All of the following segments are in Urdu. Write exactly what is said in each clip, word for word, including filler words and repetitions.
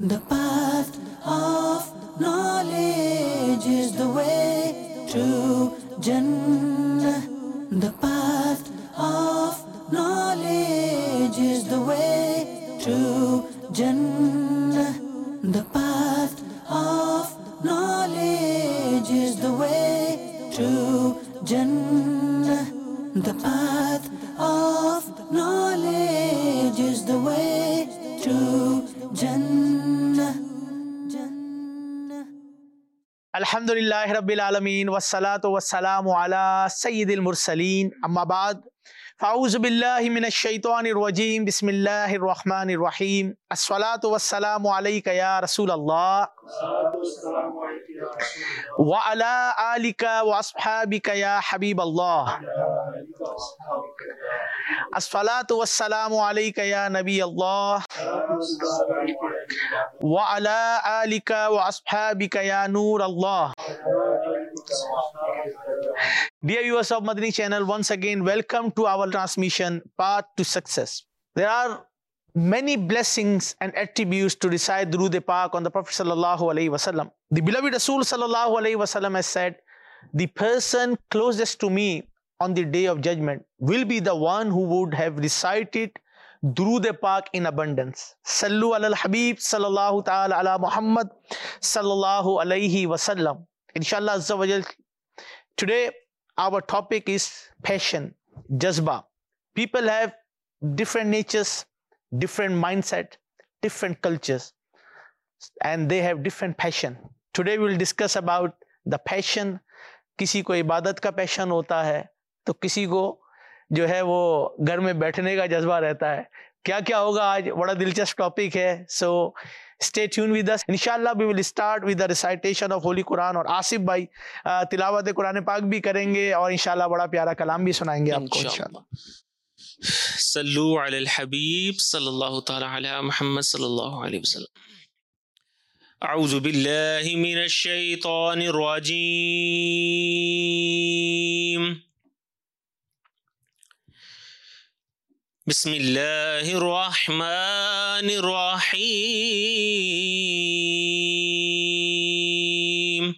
The path of knowledge is the way to Jannah. The path of knowledge is the way to Jannah. The path of knowledge is the way to Jannah. The path of knowledge is the way to Jannah. الحمدللہ رب العالمین والصلاة والسلام علی سید المرسلین اما بعد فاعوذ باللہ من الشیطان الرجیم بسم اللہ الرحمن الرحیم الصلاة والسلام علیک یا رسول اللہ وعلی آلک واصحابک یا حبیب اللہ الصلاة والسلام علیک یا نبی اللہ وعلی آلک واصحابک یا نور اللہ. Dear viewers of Madani channel, once again welcome to our transmission Path to Success. There are many blessings and attributes to recite Durood Pak on the Prophet sallallahu alaihi wasallam. The beloved Rasul sallallahu alaihi wasallam has said, the person closest to me on the day of judgment will be the one who would have recited Durood Pak in abundance. Sallu ala al-Habib sallallahu ta'ala ala Muhammad sallallahu alayhi wasallam. Inshallah Azza wa Jal, today our topic is passion, jazba. People have different natures, different mindset, different cultures, and they have different passion. Today we will discuss about the passion. کسی کو عبادت کا پیشن ہوتا ہے تو کسی کو جو ہے وہ گھر میں بیٹھنے کا جذبہ رہتا ہے. کیا کیا ہوگا آج بڑا دلچسپ ٹاپک ہے. So stay tuned with us. انشاءاللہ we will start with the recitation of Holy Quran, اور آصف بھائی تلاوت قرآن پاک بھی کریں گے اور انشاءاللہ بڑا پیارا کلام بھی سنائیں گے آپ کو انشاءاللہ. صلو علی الحبیب صلی اللہ تعالی علی محمد صلی اللہ علیہ وسلم. اعوذ باللہ من الشیطان الرجیم. بسم اللہ الرحمن الرحیم.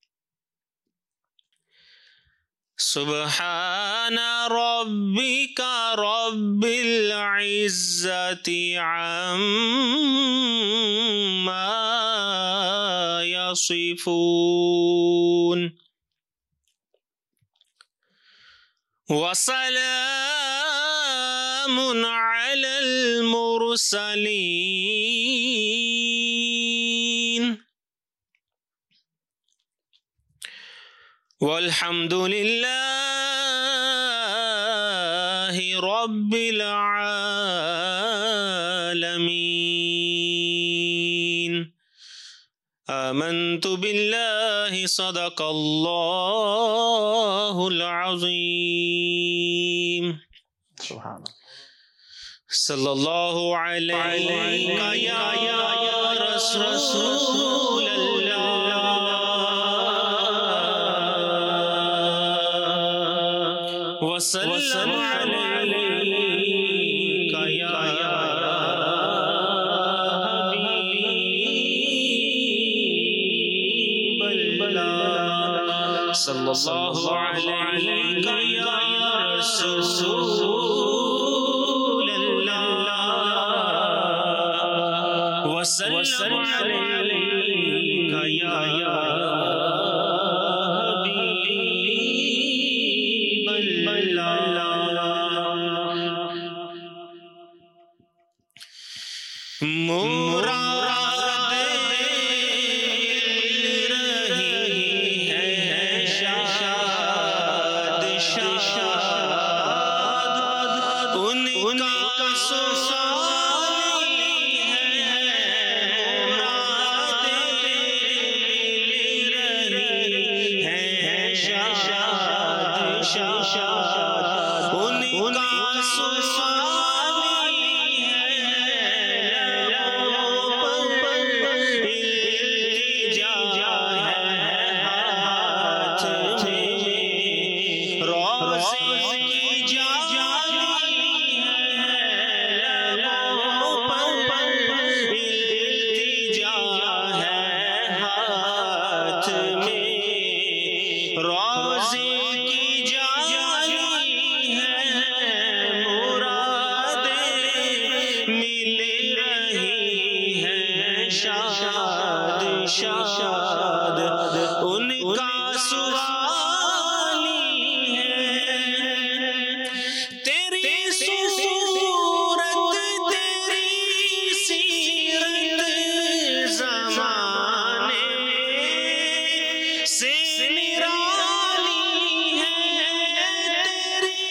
سبحان ربک رب العزت عما یصفون وسلام علی المرسلین والحمد للہ رب العالمین. آمنت باللہ صدق اللہ العظیم. سبحان صلی اللہ علیہ یا رسول اللہ وسلم علیک یا حبیب اللہ صلی اللہ علیک یا رسول اللہ وسلم علیک یا مراد رہی ہے شاد شاد ان کا سوالی ہے. مراد رہی شاد شاد ان کا سوالی ہے تیری صورت تیری سیرت زمانے سے نرالی ہے تیری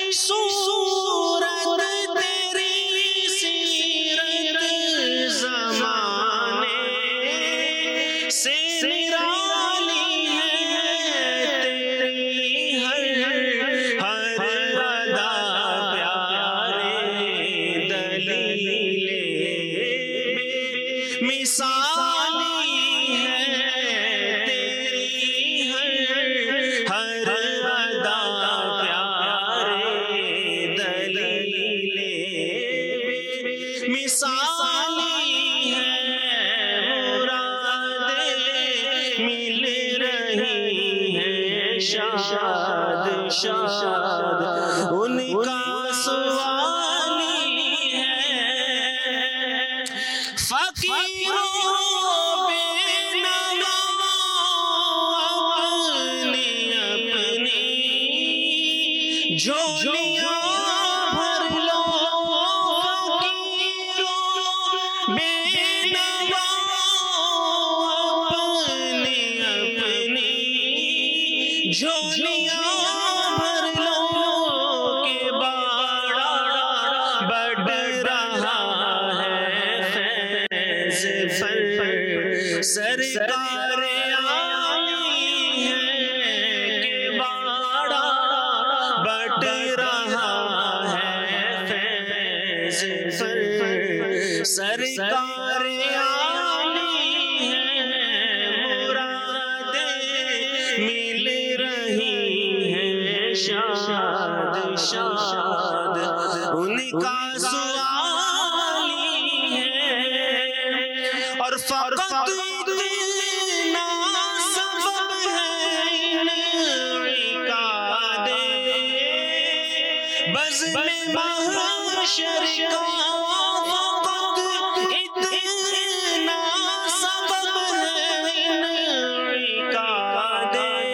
صورت تیری سیرت زمانے سے نرالی ہے تیری ہر ہر ادا پیارے دلیل بے مثالی ہے تیری ہر ہر ادا پیارے دلیل بے مثالی ہے مرادیں مل رہی ہیں شاد شاد ان کا سوالی ہے فقیروں بے نوا اپنی اپنی جھولیاں بھر لو فقیروں بے نوا اپنی اپنی جھولیاں بھر لو کہ باڑا بڑھ رہا ہے فیض پر سرکار عالی ہے کہ باڑا بڑھ رہا ہے فیض پر سرکار عالی ہے مرادیں مل رہی ہیں شاد شاد ان کا سوالی ہے اور فقط اتنا سبب ہے انعقاد بزم محشر کا فقط اتنا سبب ہے انعقاد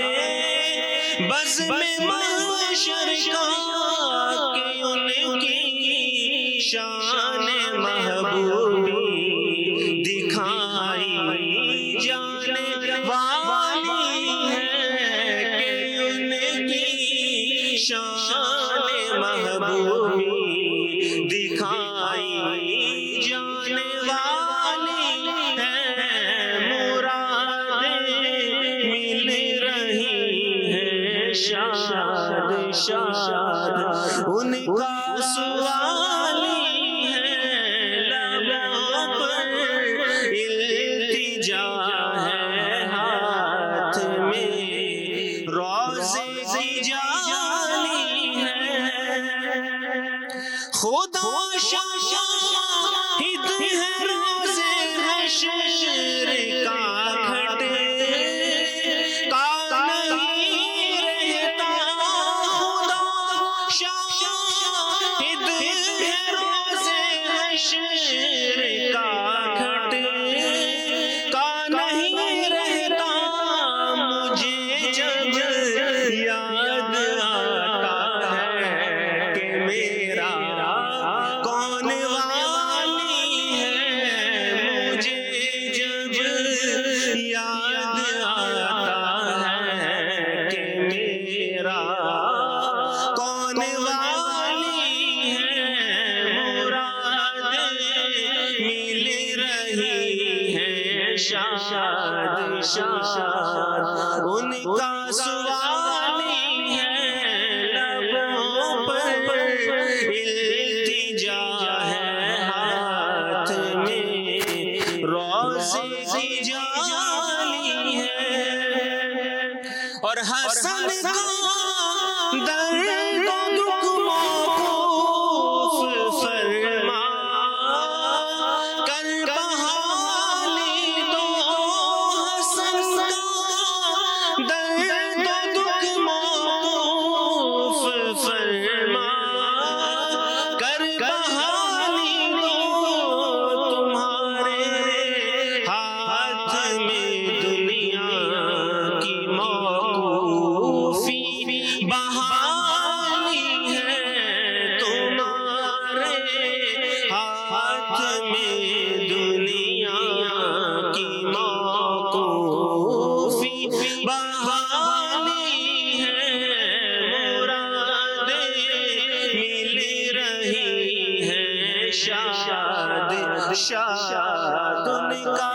بزم محشر کا کہ ان کی شان محبوبی دکھائی جانے والی ہے کہ ان کی شان محبوبی دکھائی جانے والی ہے مرادیں مل رہی ہیں شاد شاد ان کا سوالی ہے لبوں پر التجا ہے ہاتھ میں روزے کی جالی ہے خدا شاہد ہے روزے حشر کا گھٹ کا نہیں رہتا خدا شاہد ہے روزے حشر کا گھٹ کا نہیں رہتا مجھے جب یاد آتا ہے کہ میرا کون والی ہے مجھے جب یاد آتا ہے کہ میرا کون والی ہے مرادیں مل رہی ہیں شاد شاد ان کا سوالی ہے لبوں پر التجا ہے ہاتھ میں روزے کی جالی ہے اور حسن کا درد و دکھ موقوف فرما کر بحالی دو حسن کا درد و دکھ موقوف فرما کر بحالی دو تمہارے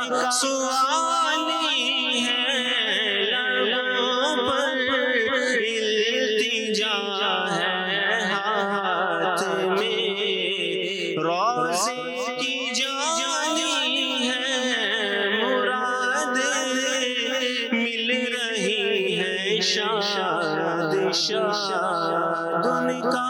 सवाली है, लबों पर इल्तिजा है, हाथ में रोज़े की जाली है, मुराद मिल रही है, शाद शाद उनका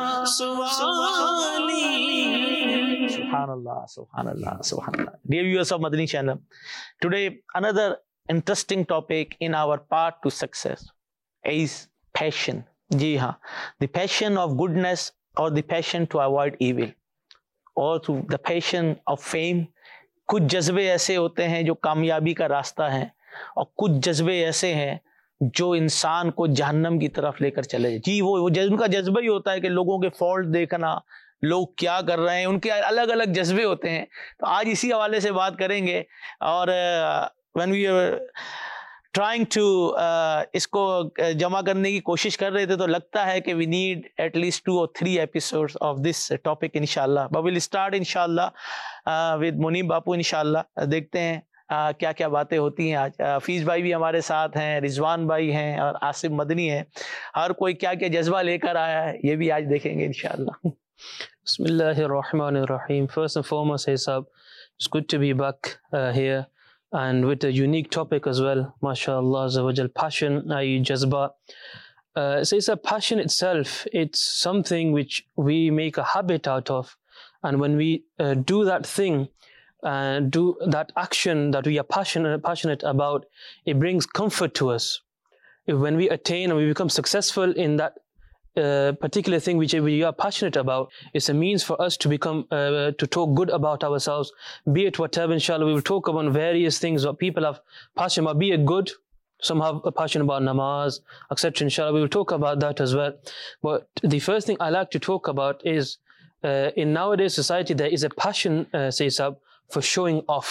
सवाली। Subhanallah, Subhanallah, Subhanallah. Dear viewers of Madani channel, today another interesting topic in our path to success is passion. Ji haan, the passion of goodness or the passion to avoid evil or to the passion of fame. कुछ जज्बे ऐसे होते हैं जो कामयाबी का रास्ता है और कुछ जज्बे ऐसे हैं जो इंसान को जहन्नम की तरफ लेकर चले जाए। जी वो वो उनका जज्बा ही होता है कि लोगों के फॉल्ट देखना, लोग क्या कर रहे हैं, उनके अलग अलग जज्बे होते हैं। तो आज इसी हवाले से बात करेंगे और when we are trying to इसको जमा करने की कोशिश कर रहे थे तो लगता है कि we need at least two और three episodes of this topic इंशाल्लाह। बट विल स्टार्ट इंशाल्लाह विद मुनीब बापू इंशाल्लाह। देखते हैं Uh, क्या क्या बातें होती हैं आज। uh, फीस भाई भी हमारे साथ हैं, रिजवान भाई हैं और आसिफ मदनी हैं। हर कोई क्या क्या जज्बा लेकर आया है ये भी आज देखेंगे इंशाअल्लाह। Bismillahirrahmanirrahim. First and foremost, Hisab, it's good to be back uh, here and with a unique topic as well. MashaAllah, Azawajal, passion, that is jazba. Uh, so it's a passion itself, it's something which we make a habit out of, and when we uh, do that thing, Uh, do that action that we are passionate passionate about, it brings comfort to us. If when we attain and we become successful in that uh, particular thing which we are passionate about, it's a means for us to become uh, to talk good about ourselves, be it whatever. Inshallah, we will talk about various things what people have passion about, be it good. Some have a passion about namaz, et cetera. Inshallah, we will talk about that as well. But the first thing I like to talk about is uh, in nowadays society there is a passion, uh, says up, for showing off.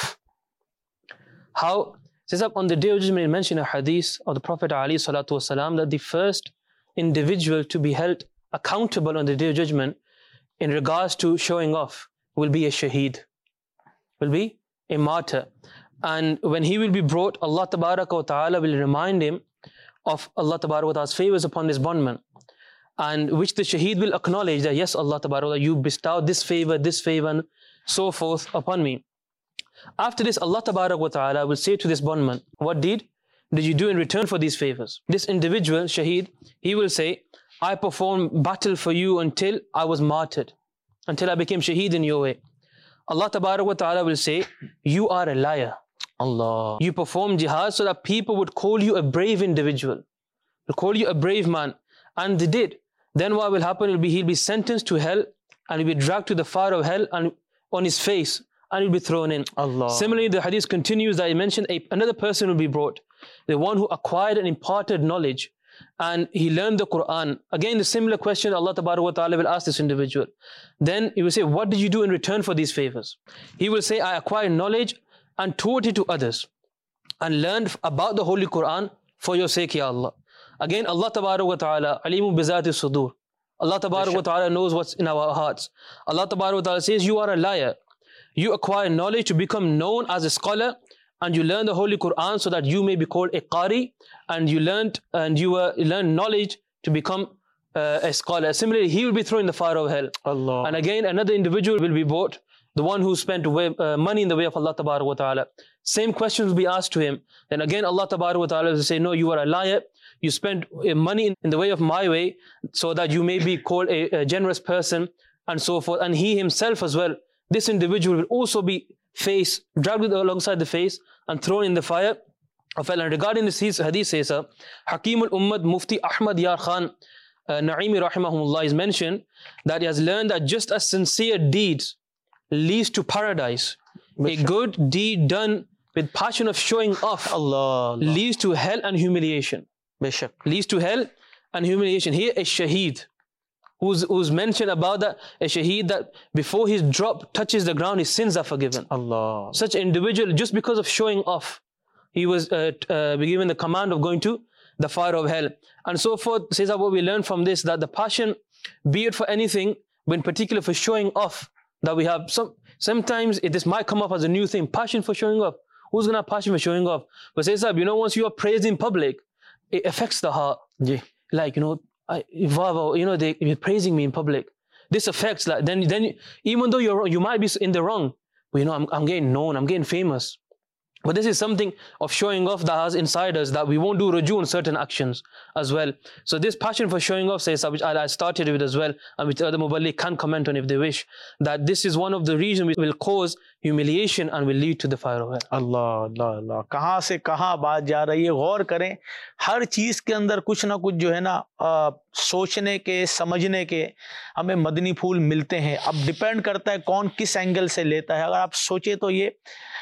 How? Says up on the day of judgment, it mentioned a hadith of the Prophet ﷺ that the first individual to be held accountable on the day of judgment in regards to showing off will be a shaheed, will be a martyr. And when he will be brought, Allah Tabaraka wa Ta'ala will remind him of Allah Tabaraka wa Ta'ala's favors upon his bondman, and which the shaheed will acknowledge that yes, Allah Tabaraka wa Ta'ala, you bestowed this favor, this favor, and so forth upon me. After this, Allah Tabarak wa Ta'ala will say to this bondman, what deed did you do in return for these favors? This individual, shaheed, he will say, I performed battle for you until I was martyred, until I became shaheed in your way. Allah Tabarak wa Ta'ala will say, you are a liar. Allah. You performed jihad so that people would call you a brave individual, would call you a brave man. And they did. Then what will happen will be, he'll be sentenced to hell and he'll be dragged to the fire of hell and on his face, and he'll be thrown in. Allah. Similarly, the hadith continues that I mentioned a, another person will be brought, the one who acquired and imparted knowledge, and he learned the Quran. Again, the similar question Allah Ta'ala will ask this individual. Then he will say, what did you do in return for these favors? He will say, I acquired knowledge and taught it to others, and learned about the Holy Quran for your sake, Ya Allah. Again, Allah Ta'ala, alimu bizati sudur. Allah Tabarak wa Ta'ala knows what's in our hearts. Allah Tabarak wa Ta'ala says, you are a liar. You acquire knowledge to become known as a scholar, and you learn the Holy Quran so that you may be called a qari, and you learned and you uh, learn knowledge to become uh, a scholar. Similarly, he will be thrown in the fire of hell. Allah. And again, another individual will be brought, the one who spent way, uh, money in the way of Allah Tabarak wa Ta'ala. Same questions will be asked to him. Then again, Allah Tabarak wa Ta'ala will say, no, you are a liar. You spent money in the way of my way so that you may be called a, a generous person, and so forth. And he himself as well, this individual will also be face, dragged alongside the face and thrown in the fire of hell. And regarding this hadith says, Hakim al-Ummad Mufti Ahmad Yar Khan uh, Naimi Rahimahumullah is mentioned that he has learned that just as sincere deeds leads to paradise, a good deed done with passion of showing off Allah, Allah. leads to hell and humiliation. Bishak. Leads to hell and humiliation. Here a shaheed who's, who's mentioned about that, a shaheed that before his drop touches the ground, his sins are forgiven. Allah. Such an individual, just because of showing off, he was uh, uh, given the command of going to the fire of hell. And so forth, says that what we learn from this, that the passion, be it for anything, but in particular for showing off, that we have some, sometimes it, this might come up as a new thing, passion for showing off. Who's going to have passion for showing off? But say, sir, you know, once you are praised in public, it affects the heart. G Like, you know, I, wow, wow, you know, they, you're praising me in public. This affects, like, then, then even though you're, you might be in the wrong, but you know, I'm, I'm getting known, I'm getting famous. But this is something of showing off that has inside us, that we won't do raju on certain actions as well. So this passion for showing off, says, which I started with as well, and which other muballigh can comment on if they wish, that this is one of the reasons which will cause humiliation and will lead to the fire of hell. اللہ اللہ اللہ کہاں سے کہاں بات جا رہی ہے. غور کریں, ہر چیز کے اندر کچھ نہ کچھ جو ہے نا سوچنے کے, سمجھنے کے ہمیں مدنی پھول ملتے ہیں. اب ڈپینڈ کرتا ہے کون کس اینگل سے لیتا ہے. اگر آپ سوچیں تو یہ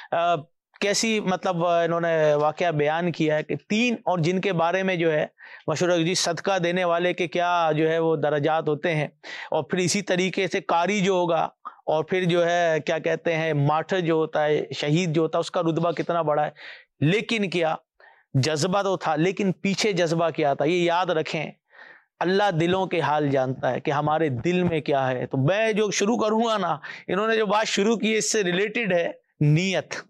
کیسی مطلب انہوں نے واقعہ بیان کیا ہے کہ تین اور جن کے بارے میں جو ہے مشہور ہے جی صدقہ دینے والے کے کیا جو ہے وہ درجات ہوتے ہیں, اور پھر اسی طریقے سے قاری جو ہوگا, اور پھر جو ہے کیا کہتے ہیں مارٹر جو ہوتا ہے, شہید جو ہوتا ہے, اس کا رتبہ کتنا بڑا ہے. لیکن کیا جذبہ تو تھا, لیکن پیچھے جذبہ کیا تھا, یہ یاد رکھیں. اللہ دلوں کے حال جانتا ہے کہ ہمارے دل میں کیا ہے. تو میں جو شروع کروں گا نا, انہوں نے جو بات شروع کی اس سے ریلیٹڈ ہے نیت.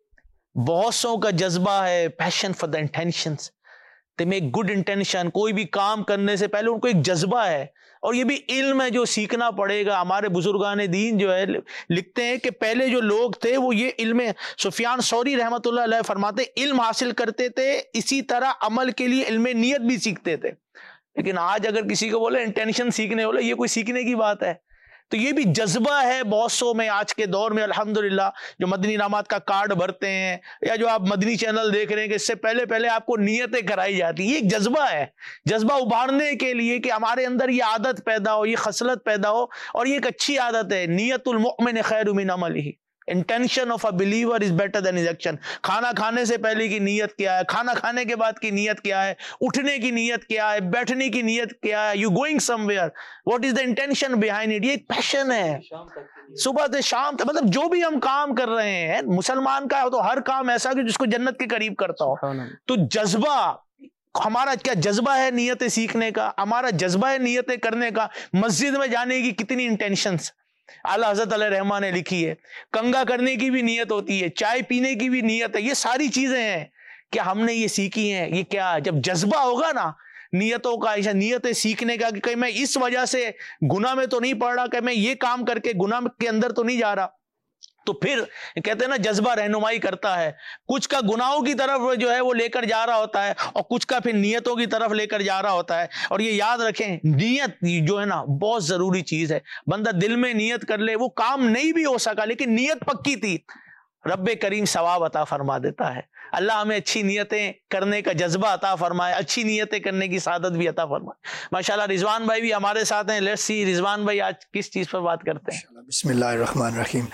بہت سو کا جذبہ ہے passion for the intentions, they make good intention. کوئی بھی کام کرنے سے پہلے ان کو ایک جذبہ ہے, اور یہ بھی علم ہے جو سیکھنا پڑے گا. ہمارے بزرگان دین جو ہے لکھتے ہیں کہ پہلے جو لوگ تھے وہ یہ علم, سفیان ثوری رحمۃ اللہ علیہ فرماتے علم حاصل کرتے تھے, اسی طرح عمل کے لیے علم نیت بھی سیکھتے تھے. لیکن آج اگر کسی کو بولے انٹینشن سیکھنے بولے, یہ کوئی سیکھنے کی بات ہے؟ تو یہ بھی جذبہ ہے بہت سو میں آج کے دور میں. الحمدللہ جو مدنی انعامات کا کارڈ بھرتے ہیں, یا جو آپ مدنی چینل دیکھ رہے ہیں کہ اس سے پہلے پہلے آپ کو نیتیں کرائی جاتی. یہ ایک جذبہ ہے, جذبہ ابھارنے کے لیے کہ ہمارے اندر یہ عادت پیدا ہو, یہ خصلت پیدا ہو. اور یہ ایک اچھی عادت ہے, نیت المؤمن خیر من عملہ. Intention of a believer is better than his action. کھانا کھانے سے پہلے کی نیت کیا ہے, کھانا کھانے کے بعد کی نیت کیا ہے, اٹھنے کی نیت کیا ہے, بیٹھنے کی نیت کیا ہے, you going somewhere, what is the intention behind it. یہ ایک پیشن ہے. صبح سے شام تک, مطلب جو بھی ہم کام کر رہے ہیں, مسلمان کا تو ہر کام ایسا کہ جس کو جنت کے قریب کرتا ہو. تو جذبہ ہمارا کیا جذبہ ہے نیتیں سیکھنے کا, ہمارا جذبہ ہے نیتیں کرنے کا. مسجد میں جانے کی کتنی انٹینشنز اعلیٰ حضرت علیہ رحمہ نے لکھی ہے. کنگا کرنے کی بھی نیت ہوتی ہے, چائے پینے کی بھی نیت ہے. یہ ساری چیزیں ہیں کہ ہم نے یہ سیکھی ہیں. یہ کیا جب جذبہ ہوگا نا نیتوں کا, ایسا نیتیں سیکھنے کا کہ میں اس وجہ سے گناہ میں تو نہیں پڑ رہا, کہ میں یہ کام کر کے گناہ کے اندر تو نہیں جا رہا. تو پھر کہتے ہیں نا جذبہ رہنمائی کرتا ہے. کچھ کا گناہوں کی طرف جو ہے وہ لے کر جا رہا ہوتا ہے, اور کچھ کا پھر نیتوں کی طرف لے کر جا رہا ہوتا ہے. اور یہ یاد رکھیں نیت جو ہے نا بہت ضروری چیز ہے. بندہ دل میں نیت کر لے, وہ کام نہیں بھی ہو سکا لیکن نیت پکی تھی, رب کریم ثواب عطا فرما دیتا ہے. اللہ ہمیں اچھی نیتیں کرنے کا جذبہ عطا فرمائے, اچھی نیتیں کرنے کی سعادت بھی عطا فرمائے. ماشاءاللہ رضوان بھائی بھی ہمارے ساتھ ہیں. لیٹس سی رضوان بھائی آج کس چیز پر بات کرتے ہیں؟ بسم اللہ الرحمن الرحیم.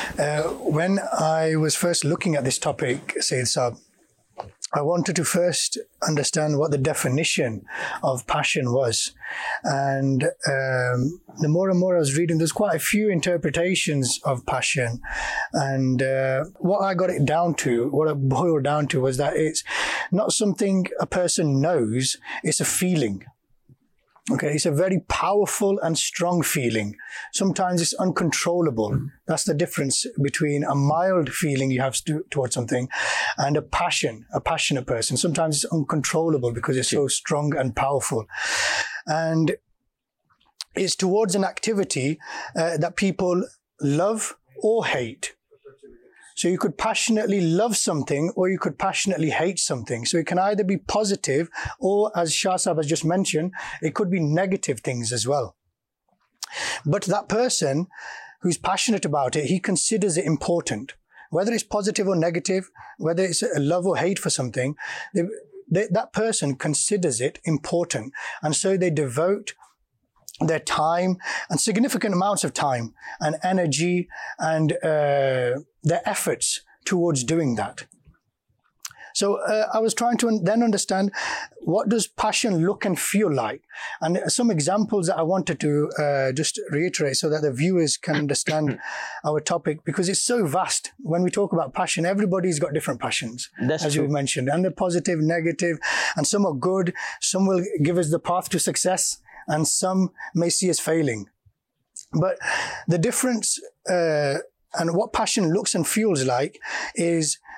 When I was first looking at this topic, Sayyid Saab, I wanted to first understand what the definition of passion was. And um, the more and more I was reading, there's quite a few interpretations of passion. And uh, what I got it down to, what it boiled down to was that it's not something a person knows, it's a feeling. Okay, it's a very powerful and strong feeling. Sometimes it's uncontrollable. That's the difference between a mild feeling you have to, towards something and a passion, a passionate person. Sometimes it's uncontrollable because it's so strong and powerful. And it's towards an activity uh, that people love or hate. So you could passionately love something or you could passionately hate something. So it can either be positive or, as Shah Sahib has just mentioned, it could be negative things as well. But that person who's passionate about it, he considers it important. Whether it's positive or negative, whether it's a love or hate for something, they, they, that person considers it important. And so they devote their time and significant amounts of time and energy and uh, their efforts towards doing that. So uh, I was trying to un- then understand, what does passion look and feel like? And some examples that I wanted to uh, just reiterate so that the viewers can understand our topic, because it's so vast. When we talk about passion, everybody's got different passions, That's as true. you mentioned, and they're positive, negative, and some are good. Some will give us the path to success, and some may see us failing. But the difference uh, and what passion looks and feels like is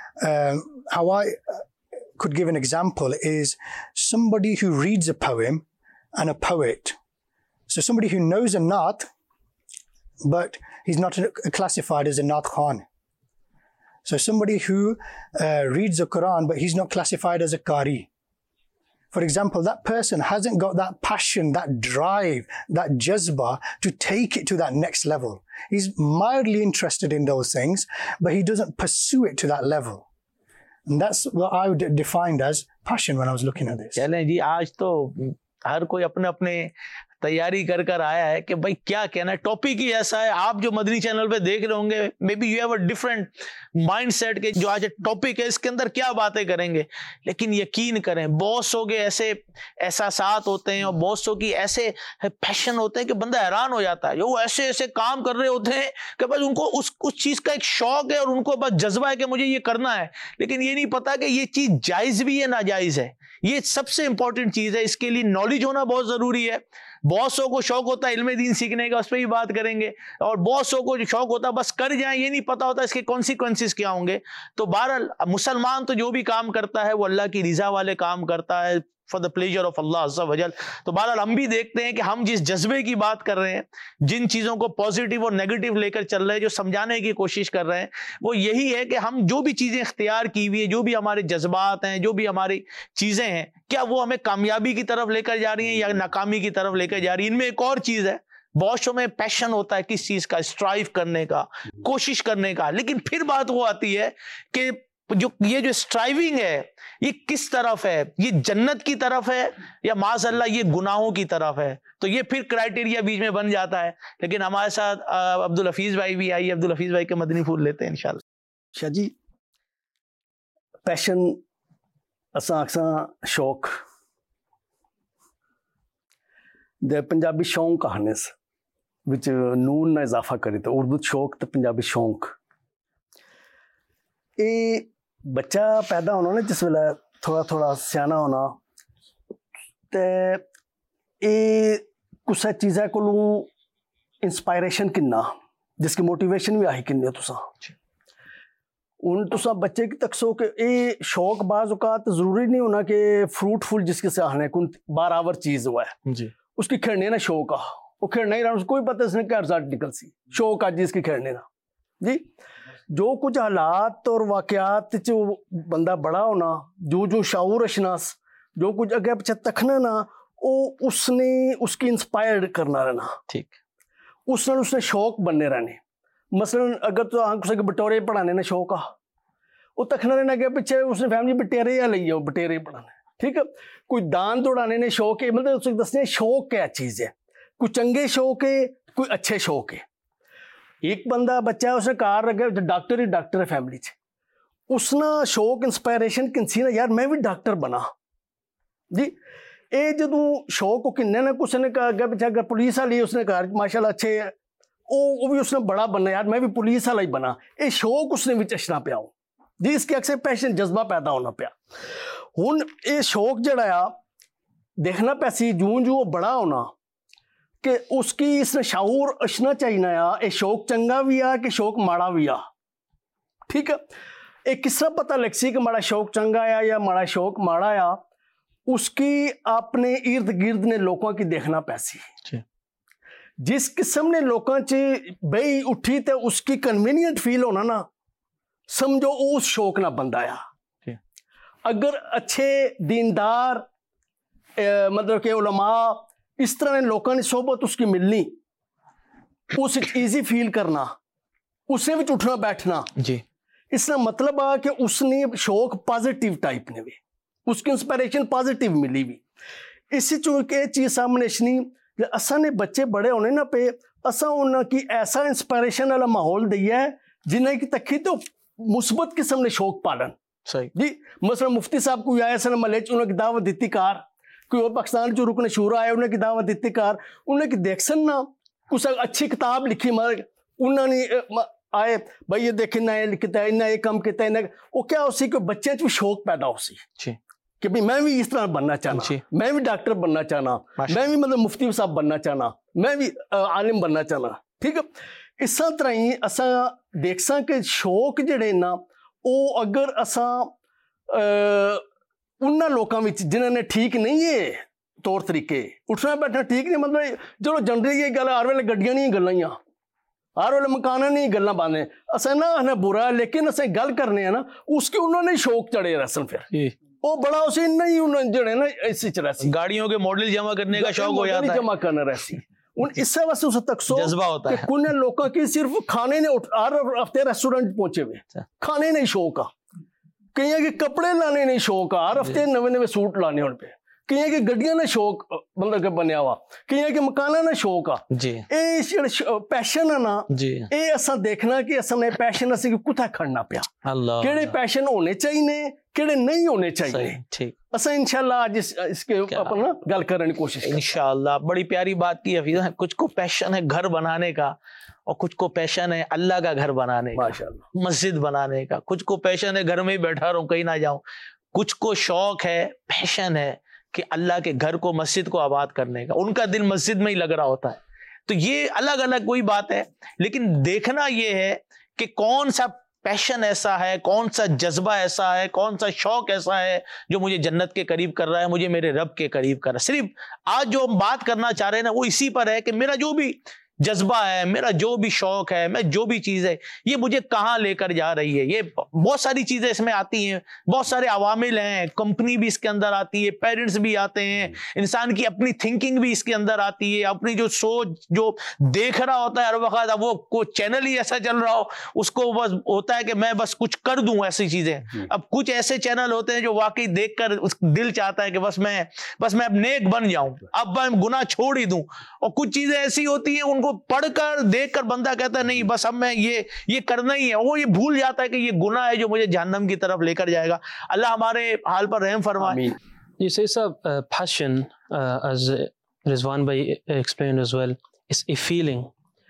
um, how I could give an example is somebody who reads a poem and a poet. So somebody who knows a naat, but he's not classified as a naat khan. So somebody who uh, reads the Quran, but he's not classified as a qari. For example, that person hasn't got that passion, that drive, that jazba to take it to that next level. He's mildly interested in those things, but he doesn't pursue it to that level. And that's what I would define as passion when I was looking at this. चलें जी, आज तो हर कोई अपने अपने तैयारी कर कर आया है कि भाई क्या कहना है. टॉपिक ही ऐसा है. आप जो मदनी चैनल पे देख रहे होंगे, maybe you have a different mindset के जो आज टॉपिक है इसके अंदर क्या बातें करेंगे, लेकिन यकीन करें बॉसों के ऐसे एहसासात होते हैं और बॉसों की ऐसे पैशन होते हैं कि बंदा हैरान हो जाता है. जो ऐसे ऐसे काम कर रहे होते हैं कि बस उनको उस उस चीज का एक शौक है और उनको बस जज्बा है कि मुझे ये करना है, लेकिन ये नहीं पता कि ये चीज जायज भी है नाजायज है. ये सबसे इंपॉर्टेंट चीज है. इसके लिए नॉलेज होना बहुत जरूरी है. बॉसों को शौक होता है इल्म दीन सीखने का, उस पर भी बात करेंगे, और बॉसों को जो शौक होता है बस कर जाएं, ये नहीं पता होता इसके कॉन्सिक्वेंसेस क्या होंगे. तो बहरहाल मुसलमान तो जो भी काम करता है वो अल्लाह की रिजा वाले काम करता है, फॉर द प्लेजर ऑफ अल्लाह अज़्ज़ा वजल. तो बहरहाल हम भी देखते हैं कि हम जिस जज्बे की बात कर रहे हैं, जिन चीज़ों को पॉजिटिव और नेगेटिव लेकर चल रहे हैं, जो समझाने की कोशिश कर रहे हैं, वो यही है कि हम जो भी चीज़ें इख्तियार की हुई है, जो भी हमारे जज्बात हैं, जो भी हमारी चीज़ें हैं, क्या वो हमें कामयाबी की तरफ लेकर जा रही हैं या नाकामी की तरफ लेकर जा रही है. इनमें एक और चीज़ है, बहुत में पैशन होता है किस चीज़ का, स्ट्राइव करने का, कोशिश करने का, लेकिन फिर बात वो आती है कि जो ये जो स्ट्राइविंग है ये किस तरफ है, ये जन्नत की तरफ है या माज़अल्लाह ये गुनाहों की तरफ है. तो ये फिर क्राइटेरिया बीच में बन जाता है. लेकिन हमारे साथ अब्दुल हफीज भाई भी आई. अब्दुल हफीज भाई के मदनी फूल लेते हैं इंशाल्लाह. शाह जी, पैशन असां अक्सां शौक दे पंजाबी शौक कहने विच नून ना इजाफा करे तो उर्दू शौक तो पंजाबी शौक. ये बच्चा पैदा होना ना जिस वेले थोड़ा थोड़ा सियाना होना ते ये कुछ चीज़ा को इंस्पायरेशन किन्ना जिसकी मोटिवेशन भी आई किन्नी तुसा उन तुसा बच्चे की तकसो कि ये शौक बाज़ औक़ात ज़रूरी नहीं होना कि फ्रूटफुल जिसके से आने कुछ बारावर चीज़ हुआ है जी. उसकी खेलने ना शौक आ वो खेलना ही रहा, उसको कोई पता इसने क्या रिजल्ट निकल सी शौक आज इसकी खेलने ना जी. जो कुछ हालात और वाक़यात जो बंदा बड़ा होना, जो जो शाऊर अशनास, जो कुछ अगे पीछे तकना ना, वो उसने उसकी इंस्पायर करना रहना. ठीक. उसने उसने शौक बनने रहने. मसलन अगर तो आंख से बटोरे पढ़ाने ना शौक आ, वो तकना रहना अगे पीछे उसने फैमिली बटेरे या लिये हो बटेरे पढ़ाने. ठीक है. कोई दान दौड़ाने ने शौक है, मतलब उसने दसने शौक क्या चीज़ है. कोई चंगे शौक है, कोई अच्छे शौक है. एक बंदा बच्चा है उसने कार रखे डॉक्टर ही डॉक्टर है फैमिली से, उसना शौक इंस्पायरेशन किसी ना यार मैं भी डॉक्टर बना जी. ये जो शौक को किन्ने ने कुछ ने कहा अगर पीछे अगर पुलिस वाली उसने कहा माशाल्लाह अच्छे वो वो भी उसने बड़ा बनना यार मैं भी पुलिस वाला ही बना. ये शौक उसने भी चश्ना पिया हो जी. इसके अक्सर पैशन जज्बा पैदा होना पिया. हुन ये शौक जड़ा देखना पैसी जूं जूं बड़ा होना कि उसकी इसने शाऊर अशना चाहिए आ ये शौक चंगा भी आ कि शौक माड़ा भी आ. ठीक है. एक किस तरह पता लग सी कि माड़ा शौक चंगा आ या माड़ा शौक माड़ा आ, उसकी अपने इर्द गिर्द ने लोगों की देखना पैसी. जिस किस्म ने लोगों च बई उठी तो उसकी कन्वीनियंट फील होना ना समझो उस शौक ना बंदा आ. अगर अच्छे दीनदार मतलब के उलमा इस तरह ने लोगों ने सोबत उसकी मिलनी, उस इजी फील करना, उसने भी उठना बैठना जी. इसका मतलब आ कि उसने शौक पॉजिटिव टाइप ने भी उसकी इंस्पायरेशन पॉजिटिव मिली भी. इसी चूंकि चीज़ सामने इसनी असा ने बच्चे बड़े होने ना पे असा उनकी ऐसा इंस्पायरेशन वाला माहौल दिया है जिन्हें की तकी तो मुस्बत किस्म ने शौक पालन सही जी. मसला मुफ्ती साहब को आया सन मले उन्होंने दावत दी कार, कोई और पाकिस्तान जो रुकने शूरा आए उन्हें की दावत दी कार, उन्हें की देख सन ना कुछ अच्छी किताब लिखी मगर उन्होंने आए भाई ये देखे ना ये लिखता है इन्ना ये कम किया है, वो क्या उसी को बच्चे भी शौक पैदा हो सी कि भाई मैं भी इस तरह बनना चाहना, मैं भी डॉक्टर बनना चाहना, मैं भी मतलब मुफ्ती साहब बनना चाहना, मैं भी आलिम बनना चाहना. ठीक है. इस तरह ही असा देख सा कि शौक जड़े ना ਉਹ ਅਗਰ ਅਸਾਂ ਉਹਨਾਂ ਲੋਕਾਂ ਵਿੱਚ ਜਿਨ੍ਹਾਂ ਨੇ ਠੀਕ ਨਹੀਂ ਹੈ ਤੌਰ ਤਰੀਕੇ, ਉੱਠਣਾ ਬੈਠਣਾ ਠੀਕ ਨਹੀਂ, ਮਤਲਬ ਚਲੋ ਜਨਰਲੀ ਇਹ ਗੱਲ ਹਰ ਵੇਲੇ ਗੱਡੀਆਂ ਨਹੀਂ ਗੱਲਾਂ ਹੀ ਆ, ਹਰ ਵੇਲੇ ਮਕਾਨਾਂ ਨਹੀਂ ਗੱਲਾਂ ਬਾਨੇ, ਅਸਾਂ ਨਾ ਹਨਾ ਬੁਰਾ, ਲੇਕਿਨ ਅਸੀਂ ਗੱਲ ਕਰਨੇ ਆ ਨਾ ਉਸਕੇ ਉਹਨਾਂ ਨੇ ਸ਼ੌਕ ਚੜੇ रसन, फिर वो बड़ा उसे नहीं उन्होंने ना ऐसी रहसी गाड़ियों के मॉडल जमा करने का शौक हो जाता है, जमा करना रहसी उन इससे वैसे उसे तक सो जज्बा होता है। कुछ लोगों की सिर्फ खाने ने हर हफ्ते रेस्टोरेंट पहुंचे हुए, खाने नहीं शौक आ, कई के कपड़े लाने नहीं शौक आ, हर हफ्ते नवे नवे सूट लाने उन पे, कई के गड्डियां ने शौक मतलब के बनया हुआ, कई के मकाना ने शौक आ जी, ये पैशन है ना जी, ये असा देखना कि असा ने पैशन असी कुत्थे खड़ना पिया, अल्लाह केड़े पैशन होने चाहिए केड़े नहीं होने चाहिए, ठीक असा इंशाल्लाह आज इस, इसके अपना गल करने की कोशिश इंशाल्लाह। बड़ी प्यारी बात की हफीज़, कुछ को पैशन है घर बनाने का और कुछ को पैशन है अल्लाह का घर बनाने का, माशाल्लाह मस्जिद बनाने का, कुछ को पैशन है घर में ही बैठा रहूं कहीं ना जाऊं, कुछ को शौक है पैशन है कि अल्लाह के घर को मस्जिद को आबाद करने का, उनका दिल मस्जिद में ही लग रहा होता है। तो ये अलग अलग कोई बात है, लेकिन देखना ये है कि कौन सा पैशन ऐसा है, कौन सा जज्बा ऐसा है, कौन सा शौक ऐसा है जो मुझे जन्नत के करीब कर रहा है, मुझे मेरे रब के करीब कर रहा है। सिर्फ आज जो हम बात करना चाह रहे हैं ना वो इसी पर है कि मेरा जो भी जज्बा है, मेरा जो भी शौक है, मैं जो भी चीज़ है ये मुझे कहाँ लेकर जा रही है। ये बहुत सारी चीज़ें इसमें आती हैं, बहुत सारे अवामिल हैं, कंपनी भी इसके अंदर आती है, पेरेंट्स भी आते हैं, इंसान की अपनी थिंकिंग भी इसके अंदर आती है, अपनी जो सोच जो देख रहा होता है हर वक्त, वो को चैनल ही ऐसा चल रहा हो उसको बस होता है कि मैं बस कुछ कर दूं ऐसी चीज़ें। अब कुछ ऐसे चैनल होते हैं जो वाकई देख कर दिल चाहता है कि बस मैं बस मैं अब नेक बन जाऊं, अब मैं गुनाह छोड़ ही दूं, और कुछ चीज़ें ऐसी होती हैं उनको पढ़कर देखकर बंदा कहता है नहीं बस अब मैं ये ये करना ही है, वो ये भूल जाता है कि ये गुनाह है जो मुझे जहन्नम की तरफ लेकर जाएगा। अल्लाह हमारे हाल पर रहम फरमाए। You say sir, uh, passion uh, as Rizwan bhai explained as well is a feeling,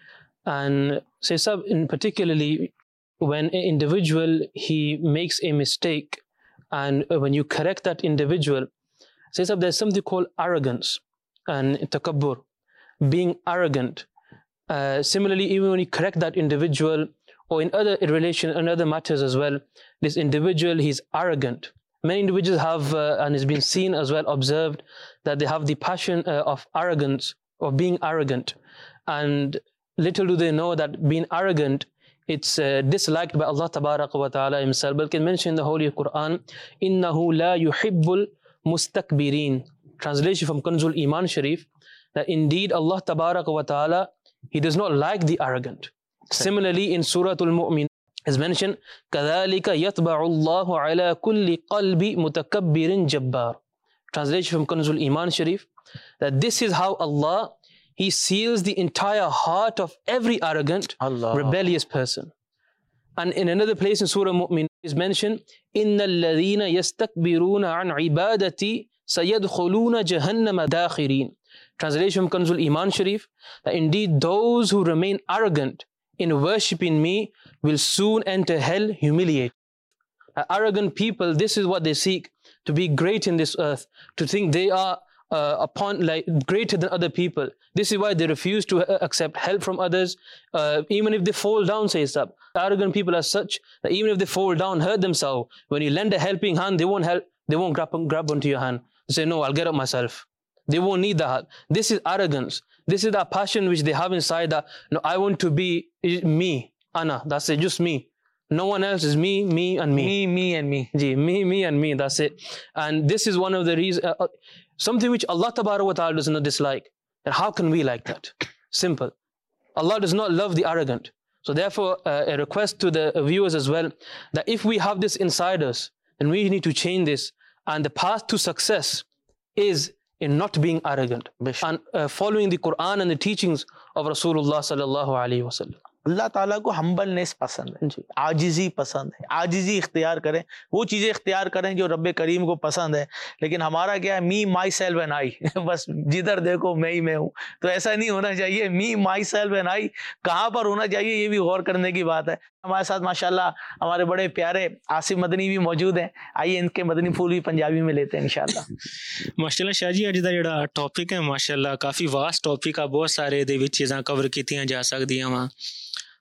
and say sir, in particularly when an individual he makes a mistake and when you correct that individual, say sir, there's something called arrogance and takabbur, being arrogant. Uh, similarly, even when you correct that individual, or in other relation and other matters as well, this individual, he's arrogant. Many individuals have, uh, and it's been seen as well, observed, that they have the passion uh, of arrogance, of being arrogant. And little do they know that being arrogant, it's uh, disliked by Allah Tabaraka wa Ta'ala himself. But can mention in the Holy Quran, إِنَّهُ لَا يُحِبُّ الْمُسْتَكْبِرِينَ. Translation from Kanzul Iman Sharif, that indeed Allah Tabaraka wa Ta'ala, He does not like the arrogant. Similarly, in Surah Al-Mu'min is mentioned, كَذَلِكَ يَطْبَعُ اللَّهُ عَلَى كُلِّ قَلْبِ مُتَكَبِّرٍ جَبَّارٍ. Translation from Kanzul Iman Sharif, that this is how Allah, He seals the entire heart of every arrogant, Allah. rebellious person. And in another place in Surah Mu'min is mentioned, إِنَّ الَّذِينَ يَسْتَكْبِرُونَ عَنْ عِبَادَتِي سَيَدْخُلُونَ جَهَنَّمَ دَاخِرِينَ. Translation from Kanzul Iman Sharif, that indeed those who remain arrogant in worshipping me will soon enter hell humiliated. Uh, arrogant people, this is what they seek, to be great in this earth, to think they are uh, upon like greater than other people. This is why they refuse to uh, accept help from others, uh, even if they fall down, says that. Arrogant people are such that even if they fall down, hurt themselves, when you lend a helping hand, they won't help, they won't grab, grab onto your hand. They say, no, I'll get up myself. They won't need that. This is arrogance. This is that passion which they have inside, that, no, I want to be me, Ana, that's it, just me. No one else is me, me and me. Me, me and me. Ji, me, me and me, that's it. And this is one of the reasons, uh, something which Allah Tabaraka wa Ta'ala does not dislike. And how can we like that? Simple. Allah does not love the arrogant. So therefore, uh, a request to the viewers as well, that if we have this inside us, then we need to change this. And the path to success is in not being arrogant and uh, following the Quran and the teachings of Rasulullah sallallahu alaihi wasallam. अल्लाह ताला को हम्बलनेस पसंद है, आजिज़ी पसंद है, आजिज़ी इख्तियार करें, वो चीज़ें इख्तियार करें जो रब्बे करीम को पसंद है। लेकिन हमारा क्या है, मी माई सेल्फ एंड आई, बस जिधर देखो मैं ही मैं हूँ। तो ऐसा नहीं होना चाहिए, मी माई सेल्फ एंड आई कहाँ पर होना चाहिए, ये भी गौर करने की बात है। हमारे साथ माशाल्लाह हमारे बड़े प्यारे आसिफ मदनी भी मौजूद हैं, आइए इनके मदनी फूल भी पंजाबी में लेते हैं इंशाल्लाह। माशाल्लाह शाह जी, अज दा जिहड़ा टॉपिक है माशाल्लाह काफ़ी वास्ट टॉपिक आ, बहुत सारे दे विच चीज़ां कवर कीतियां जा सकदियां वा।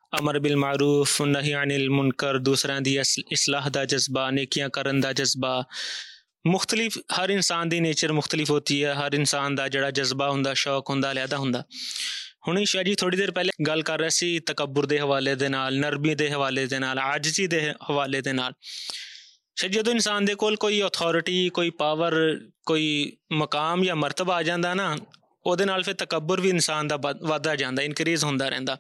امر بالمعروف نہی عن المنکر، دوسروں دی اصلاح دا جذبہ، نیکیاں کرن دا جذبہ. مختلف ہر انسان دی نیچر مختلف ہوتی ہے، ہر انسان دا جڑا جذبہ ہوندا، شوق ہوندا، علیحدہ ہوندا. ہن شاہ جی تھوڑی دیر پہلے گل کر رہے سی تکبر دے حوالے دے نال، نرمی دے حوالے دے نال، عاجزی دے حوالے دے نال. شاہ جدوں انسان دے کول کوئی اتھارٹی، کوئی پاور، کوئی مقام یا مرتبہ آ جاندا نا، او دے نال پھر تکبر بھی انسان دا ودا جاندا، انکریز ہوندا رہندا.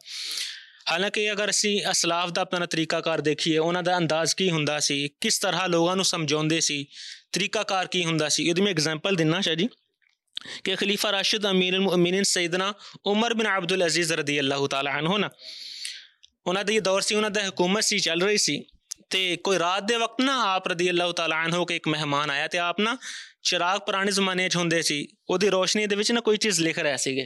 حالانکہ اگر اسی اسلاف دا اپنا طریقہ کار دیکھیے، انہاں دا انداز کی ہوندا سی، کس طرح لوگاں نوں سمجھاوندے سی، طریقہ کار کی ہوندا سی. یہ میں ایگزامپل دینا شاہ جی کہ خلیفہ راشد امیر المؤمنین سیدنا عمر بن عبد العزیز رضی اللہ تعالی عنہ نا، انہاں دا یہ دور سی، انہاں دا حکومت سی چل رہی سی، تے کوئی رات دے وقت نا آپ رضی اللہ تعالی عنہ کے ایک مہمان آیا، تے آپ نا چراغ پرانے زمانے چ ہوندے سی، او دی روشنی دے وچ نا کوئی چیز لکھ رہے سیگے.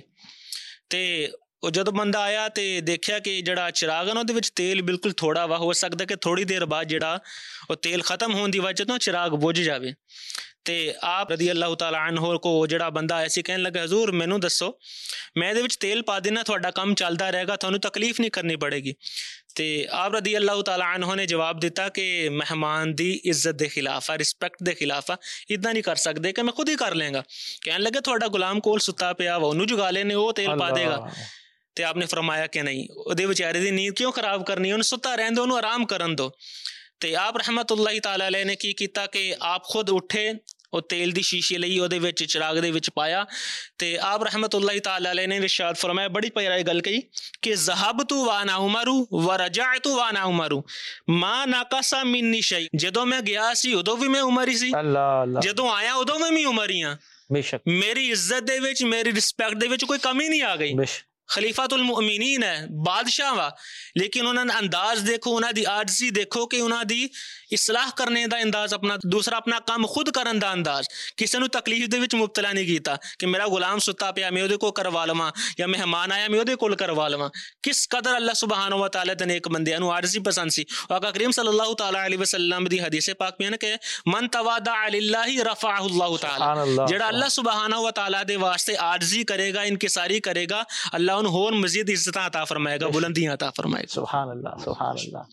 تے وہ جدو بندہ آیا تے دیکھیا کہ جڑا چراغ ہے نا دے وچ تیل بالکل تھوڑا وا، ہو سکتا کہ تھوڑی دیر بعد جڑا وہ تیل ختم ہون دی وجہ تو چراغ بجھ جاوے. تے آپ رضی اللہ تعالی عنہ کو جڑا بندہ ایسی کہنے لگا حضور مینوں دسو، میں دے وچ تیل پا دینا، تہاڈا کام چلدا رہے گا، تھانوں تکلیف نہیں کرنی پڑے گی. تے آپ رضی اللہ تعالی عنہ نے جواب دیتا کہ مہمان دی عزت دے خلاف ہے، رسپیکٹ دے خلاف ہے، اتنا نہیں کر سکتے کہ میں خود ہی کر لیں گا. کہنے لگے تہاڈا غلام کول ستا پیا وا، اونوں جگا لینے، وہ تیل پا دے گا. تے آپ نے فرمایا کہ نہیں، وہ بیچارے دی نیند کیوں خراب کرنی، انہوں ستا رہن دو، انہوں آرام کرن دو. تے آپ رحمت اللہ تعالی علیہ نے کی کیتا کہ آپ خود اٹھے، وہ تیل دی شیشی لئی، وہ دے وچ چراغ دے وچ پایا. تے آپ رحمت اللہ تعالی علیہ نے ارشاد فرمایا، بڑی پیاری گل کہی کہ ذہبت وانا عمر ورجعت وانا عمر ما نقص منی شیء. جدوں میں گیا سی ادوں بھی میں عمر ہی سی، جدوں آیا ادوں میں بھی عمر ہی ہاں. میری عزت دے وچ، میری رسپیکٹ دے وچ کوئی کمی نہیں آ گئی. خلیفۃ المؤمنین ہے، بادشاہ وا، لیکن انہوں نے انداز دیکھو، انہوں دی عاجزی دیکھو کہ انہوں دی اصلاح کرنے دا انداز، اپنا دوسرا اپنا کام خود کرن دا انداز، کسی نو تکلیف دے وچ مبتلا نہیں کیتا کہ میرا غلام ستا پیا میں اودے کو کروا لواں، یا مہمان آیا میں اودے کول کروا لواں. کس قدر اللہ سبحانہ و تعالی دے نیک بندیاں نو عاجزی پسند سی. آقا کریم صلی اللہ تعالی علیہ وسلم دی حدیث پاک میں ہے کہ من تواضع للہ رفعہ اللہ تعالی، جڑا اللہ سبحانہ و تعالی دے واسطے عاجزی کرے گا، انکساری کرے گا، اللہ ان ہور مزید عزت عطا فرمائے گا، بلندیاں عطا فرمائے گا. سبحان اللہ، سبحان اللہ.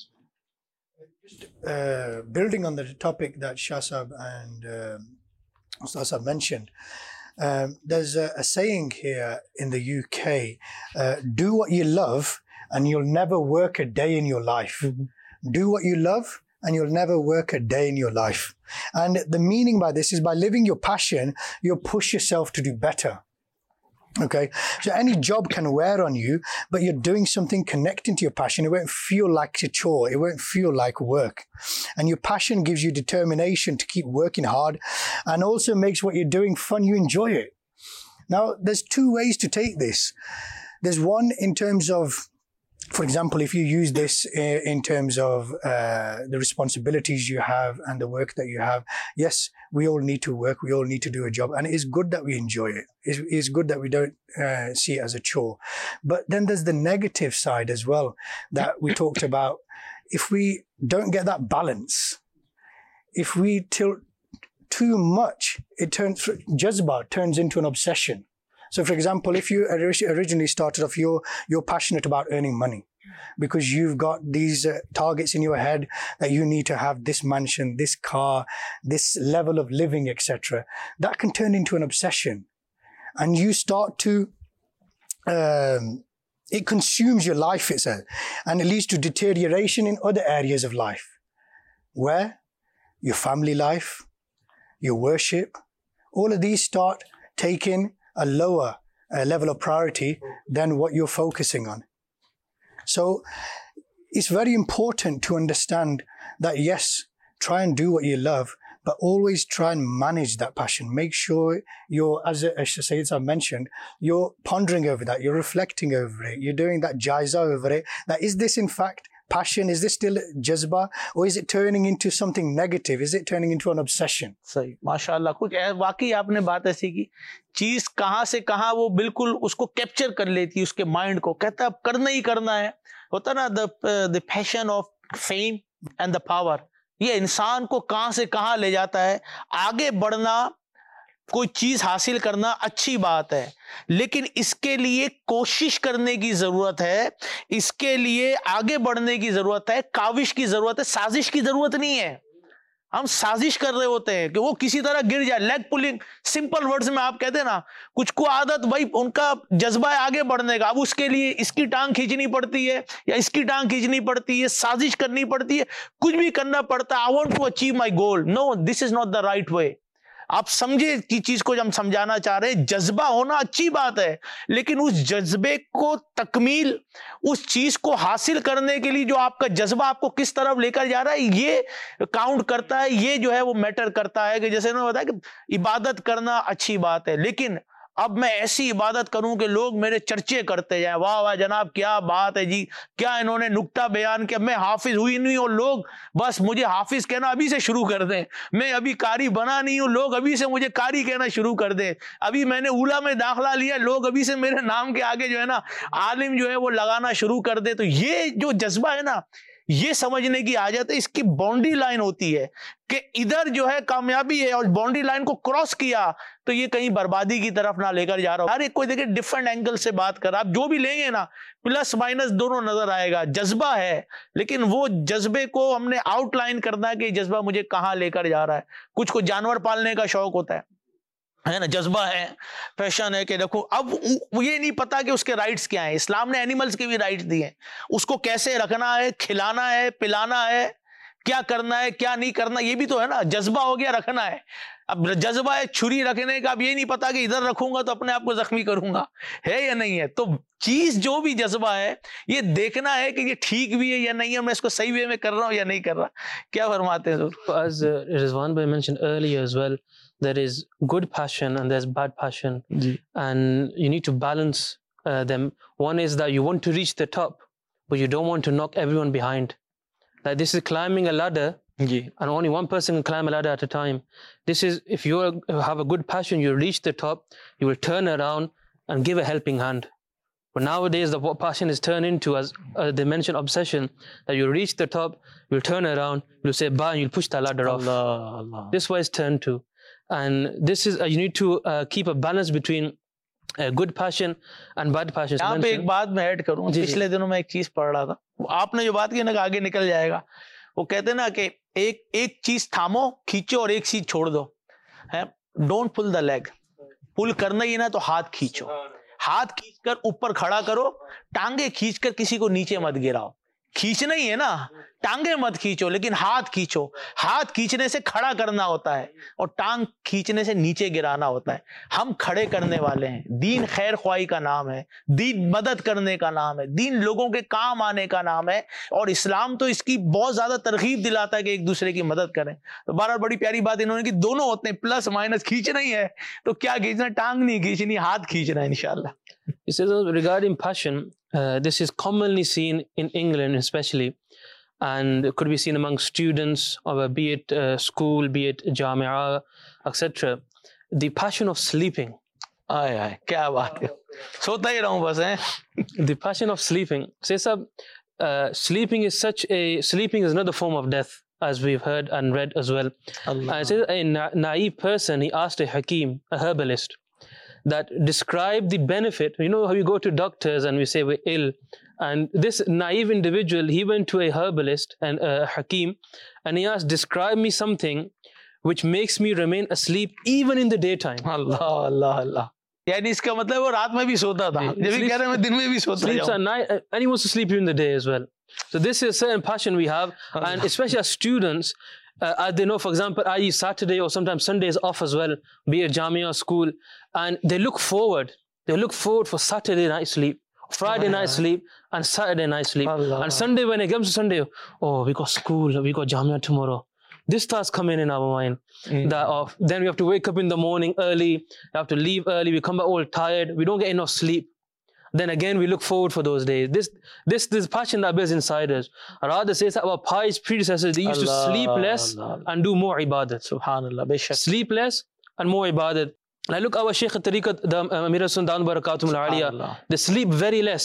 Uh, building on the topic that Shah Sahab and uh, Ustaz Sahab mentioned, um, there's a, a saying here in the U K, uh, do what you love and you'll never work a day in your life. Mm-hmm. Do what you love and you'll never work a day in your life. And the meaning by this is by living your passion, you'll push yourself to do better. Okay, so any job can wear on you, but you're doing something connecting to your passion. It won't feel like a chore. It won't feel like work. And your passion gives you determination to keep working hard, and also makes what you're doing fun. You enjoy it. Now, there's two ways to take this. There's one in terms of, for example, if you use this in terms of uh, the responsibilities you have and the work that you have, yes, we all need to work, we all need to do a job, and it is good that we enjoy it. It is good that we don't uh, see it as a chore. But then there's the negative side as well that we talked about. If we don't get that balance, if we tilt too much, it turns, jazba turns into an obsession. So, for example, if you originally started off, you're, you're passionate about earning money because you've got these uh, targets in your head that you need to have this mansion, this car, this level of living, et cetera. That can turn into an obsession. And you start to, um, it consumes your life itself, and it leads to deterioration in other areas of life. Where? Your family life, your worship, all of these start taking a lower uh, level of priority than what you're focusing on. So it's very important to understand that, yes, try and do what you love, but always try and manage that passion. Make sure you're, as, as Sayyid Sahab mentioned, you're pondering over that, you're reflecting over it, you're doing that jaiza over it, that is this in fact passion, is this still jazba, or is it turning into something negative? Is it turning into an obsession? صحیح، ماشاء اللہ. کچھ واقعی آپ نے بات ایسی کی، چیز کہاں سے کہاں وہ بالکل اس کو کیپچر کر لیتی، اس کے مائنڈ کو کہتا ہے اب کرنا ہی کرنا ہے. ہوتا نا the passion of fame and the power، یہ انسان کو کہاں سے کہاں لے جاتا ہے. آگے بڑھنا کوئی چیز حاصل کرنا اچھی بات ہے، لیکن اس کے لیے کوشش کرنے کی ضرورت ہے، اس کے لیے آگے بڑھنے کی ضرورت ہے، کاوش کی ضرورت ہے، سازش کی ضرورت نہیں ہے۔ ہم سازش کر رہے ہوتے ہیں کہ وہ کسی طرح گر جائے، لیگ پولنگ، سمپل ورڈز میں آپ کہتے ہیں نا، کچھ کو عادت بھائی ان کا جذبہ ہے آگے بڑھنے کا، اب اس کے لیے اس کی ٹانگ کھینچنی پڑتی ہے یا اس کی ٹانگ کھینچنی پڑتی ہے، سازش کرنی پڑتی ہے، کچھ بھی کرنا پڑتا ہے۔ I want to achieve my goal, no this is not the right way. آپ سمجھے کی چیز کو جو ہم سمجھانا چاہ رہے ہیں، جذبہ ہونا اچھی بات ہے، لیکن اس جذبے کو تکمیل، اس چیز کو حاصل کرنے کے لیے جو آپ کا جذبہ آپ کو کس طرف لے کر جا رہا ہے، یہ کاؤنٹ کرتا ہے، یہ جو ہے وہ میٹر کرتا ہے۔ کہ جیسے انہوں نے بتایا کہ عبادت کرنا اچھی بات ہے، لیکن اب میں ایسی عبادت کروں کہ لوگ میرے چرچے کرتے جائیں، واہ واہ جناب کیا بات ہے جی، کیا انہوں نے نکتہ بیان کیا، میں حافظ ہوئی نہیں اور لوگ بس مجھے حافظ کہنا ابھی سے شروع کر دیں، میں ابھی قاری بنا نہیں ہوں، لوگ ابھی سے مجھے قاری کہنا شروع کر دیں، ابھی میں نے اولا میں داخلہ لیا، لوگ ابھی سے میرے نام کے آگے جو ہے نا عالم جو ہے وہ لگانا شروع کر دے۔ تو یہ جو جذبہ ہے نا، یہ سمجھنے کی حاجت ہے، اس کی باؤنڈری لائن ہوتی ہے کہ ادھر جو ہے کامیابی ہے اور باؤنڈری لائن کو کراس کیا تو یہ کہیں بربادی کی طرف نہ لے کر جا رہا ہو۔ ہر ایک کوئی دیکھیں ڈفرنٹ اینگل سے بات کر رہا، آپ جو بھی لیں گے نا پلس مائنس دونوں نظر آئے گا، جذبہ ہے، لیکن وہ جذبے کو ہم نے آؤٹ لائن کرنا ہے کہ یہ جذبہ مجھے کہاں لے کر جا رہا ہے۔ کچھ کو جانور پالنے کا شوق ہوتا ہے ہے نا، جذبہ ہے، پیشن ہے کہ دیکھو، اب یہ نہیں پتا کہ اس کے رائٹس کیا ہیں۔ اسلام نے اینیملز کے بھی رائٹس دیے ہیں، اس کو کیسے رکھنا ہے، کھلانا ہے، پلانا ہے، کیا کرنا ہے کیا نہیں کرنا، یہ بھی تو ہے نا، جذبہ ہو گیا رکھنا ہے۔ اب جذبہ ہے چھری رکھنے کا، اب یہ نہیں پتا کہ ادھر رکھوں گا تو اپنے آپ کو زخمی کروں گا، ہے یا نہیں ہے۔ تو چیز جو بھی جذبہ ہے یہ دیکھنا ہے کہ یہ ٹھیک بھی ہے یا نہیں ہے، میں اس کو صحیح وے میں کر رہا ہوں یا نہیں کر رہا۔ کیا فرماتے ہیں حضور؟ As uh, Rizwan bhai mentioned earlier as well, there is good passion and there's bad passion, and you need to balance uh, them. One is that you want to reach the top, but you don't want to knock everyone behind. Like this is climbing a ladder, and only one person can climb a ladder at a time. This is, if you have a good passion, you reach the top, you will turn around and give a helping hand. But nowadays, the what passion is turned into, as uh, they mention, obsession, that you reach the top, you'll turn around, you'll say bye, and you'll push the ladder off. Allah, Allah. This is what it's turned to. And this is, uh, you need to uh, keep a balance between uh, good passion and bad passion. یہاں پہ ایک بات میں ایڈ کروں، پچھلے دنوں میں ایک چیز پڑھ رہا تھا، آپ نے جو بات کی نا کہ آگے نکل جائے گا، وہ کہتے ہیں نا کہ ایک ایک چیز تھامو، کھینچو، اور ایک چیز چھوڑ دو، ہے ڈونٹ پل دا لیگ، پل کرنا ہی نا تو ہاتھ کھینچو، ہاتھ کھینچ کر اوپر کھڑا کرو، ٹانگیں کھینچ کر کسی کو نیچے مت گراؤ۔ کھینچنا ہی ہے نا، ٹانگیں مت کھینچو لیکن ہاتھ کھینچو۔ ہاتھ کھینچنے سے کھڑا کرنا ہوتا ہے اور ٹانگ کھینچنے سے نیچے گرانا ہوتا ہے۔ ہم کھڑے کرنے والے ہیں، دین خیر خواہی کا نام ہے، دین مدد کرنے کا نام ہے، دین لوگوں کے کام آنے کا نام ہے، اور اسلام تو اس کی بہت زیادہ ترغیب دلاتا ہے کہ ایک دوسرے کی مدد کریں۔ تو بہرحال بڑی پیاری بات انہوں نے کہ دونوں ہوتے ہیں، پلس مائنس، کھینچنا ہی ہے تو کیا کھینچنا، ٹانگ نہیں کھینچنی، ہاتھ کھینچنا ہے انشاءاللہ۔ He says regarding passion, uh, this is commonly seen in England especially, and it could be seen among students, or be it uh, school, be it jamia, et cetera. The passion of sleeping. آئے آئے کیا بات ہے، سوتا ہی رہوں بس ہیں۔ The passion of sleeping. Say sab, uh, sleeping is such a, sleeping is another form of death, as we've heard and read as well. Allah. And it says a na- naive person, he asked a hakim, a herbalist, that describe the benefit. You know how you go to doctors and we say we're ill, and this naive individual, he went to a herbalist and a hakim, and he asked, describe me something which makes me remain asleep even in the daytime. اللہ اللہ اللہ، یعنی اس کا مطلب وہ رات میں بھی سوتا تھا، جب بھی کہہ رہے ہیں میں دن میں بھی سوتا Sleeps جاؤں۔ at night, uh, and he wants to sleep during the day as well. So this is a certain passion we have, and especially as students, uh, as they know, for example, I use Saturday or sometimes Sundays off as well, be it Jamia or school, and they look forward, they look forward for Saturday night sleep, Friday night sleep, and Saturday night sleep. Allah. And Sunday, when it comes to Sunday, oh, we got school, we got Jamia tomorrow. This starts coming in our mind. Mm. That of, then we have to wake up in the morning early, we have to leave early, we come back all tired, we don't get enough sleep. Then again we look forward for those days. This this this passion that builds inside us. Rather says that our pious predecessors, they used Allah, to sleep less Allah. and do more ibadat. سبحان اللہ، بے شک Sleep less and more ibadat. Like look, our Shaykh al-Tariqat, the uh, Amir al-Sundan Barakatum al-Aliyah, Allah. they sleep very less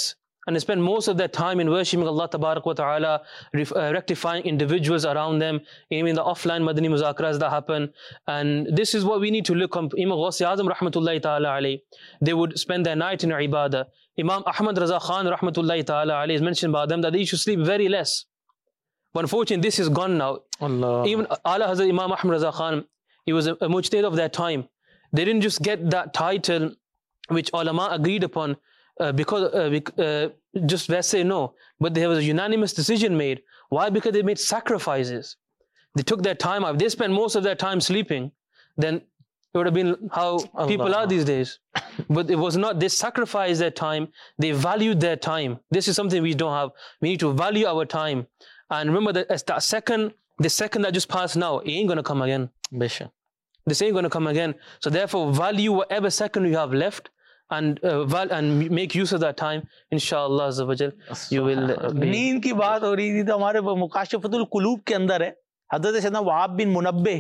and they spend most of their time in worshiping Allah Tabarak wa Ta'ala, ref, uh, rectifying individuals around them, even in the offline Madani Muzakaras that happen. And this is what we need to look on. Imam Ghawsi Azam Rahmatullahi Ta'ala alayhi, they would spend their night in ibadah. Imam Ahmad Raza Khan Rahmatullahi Ta'ala alayhi is mentioned by them that they used to sleep very less. But unfortunately, this is gone now. Allah. Even Ala Hazrat Imam Ahmad Raza Khan, he was a, a mujtahid of their time. They didn't just get that title which ulama agreed upon uh, because uh, uh, just let's say no, but there was a unanimous decision made. Why? Because they made sacrifices. They took their time out. If they spent most of their time sleeping, then it would have been how Allah. People are these days. But it was not. They sacrificed their time. They valued their time. This is something we don't have. We need to value our time. And remember that as that second, the second that just passed now, it ain't going to come again. Bisha. This ain't going to come again. So therefore, value whatever second you have left and uh, val- and make use of that time. Inshallah azza wa jal, you will uh, be. نیند کی بات ہو رہی تھی تو ہمارے مکاشفۃ القلوب کے اندر ہے حضرت سیدنا وہاب بن منبہ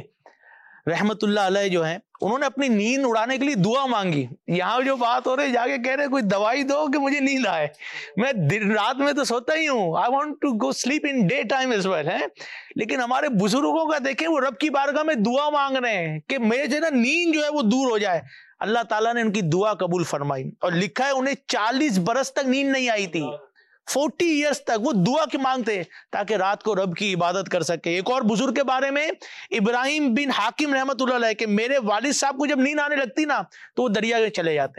رحمت اللہ علیہ جو ہیں, انہوں نے اپنی نیند اڑانے کے لیے دعا مانگی. یہاں جو بات ہو رہی ہے جا کے کہہ رہے کوئی دوائی دو کہ مجھے نیند آئے. میں دن رات میں تو سوتا ہی ہوں. I want to go sleep in day time as well ہے. لیکن ہمارے بزرگوں کا دیکھیں, وہ رب کی بارگاہ میں دعا مانگ رہے ہیں کہ میرے جو ہے نا نیند جو ہے وہ دور ہو جائے. اللہ تعالیٰ نے ان کی دعا قبول فرمائی اور لکھا ہے انہیں چالیس برس تک نیند نہیں آئی تھی. فورٹی ایئرس تک وہ دعا کی مانگتے تاکہ رات کو رب کی عبادت کر سکے. ایک اور بزرگ کے بارے میں ابراہیم بن حاکم رحمت اللہ علیہ کہ میرے والد صاحب کو جب نیند آنے لگتی نا تو وہ دریا کے چلے جاتے,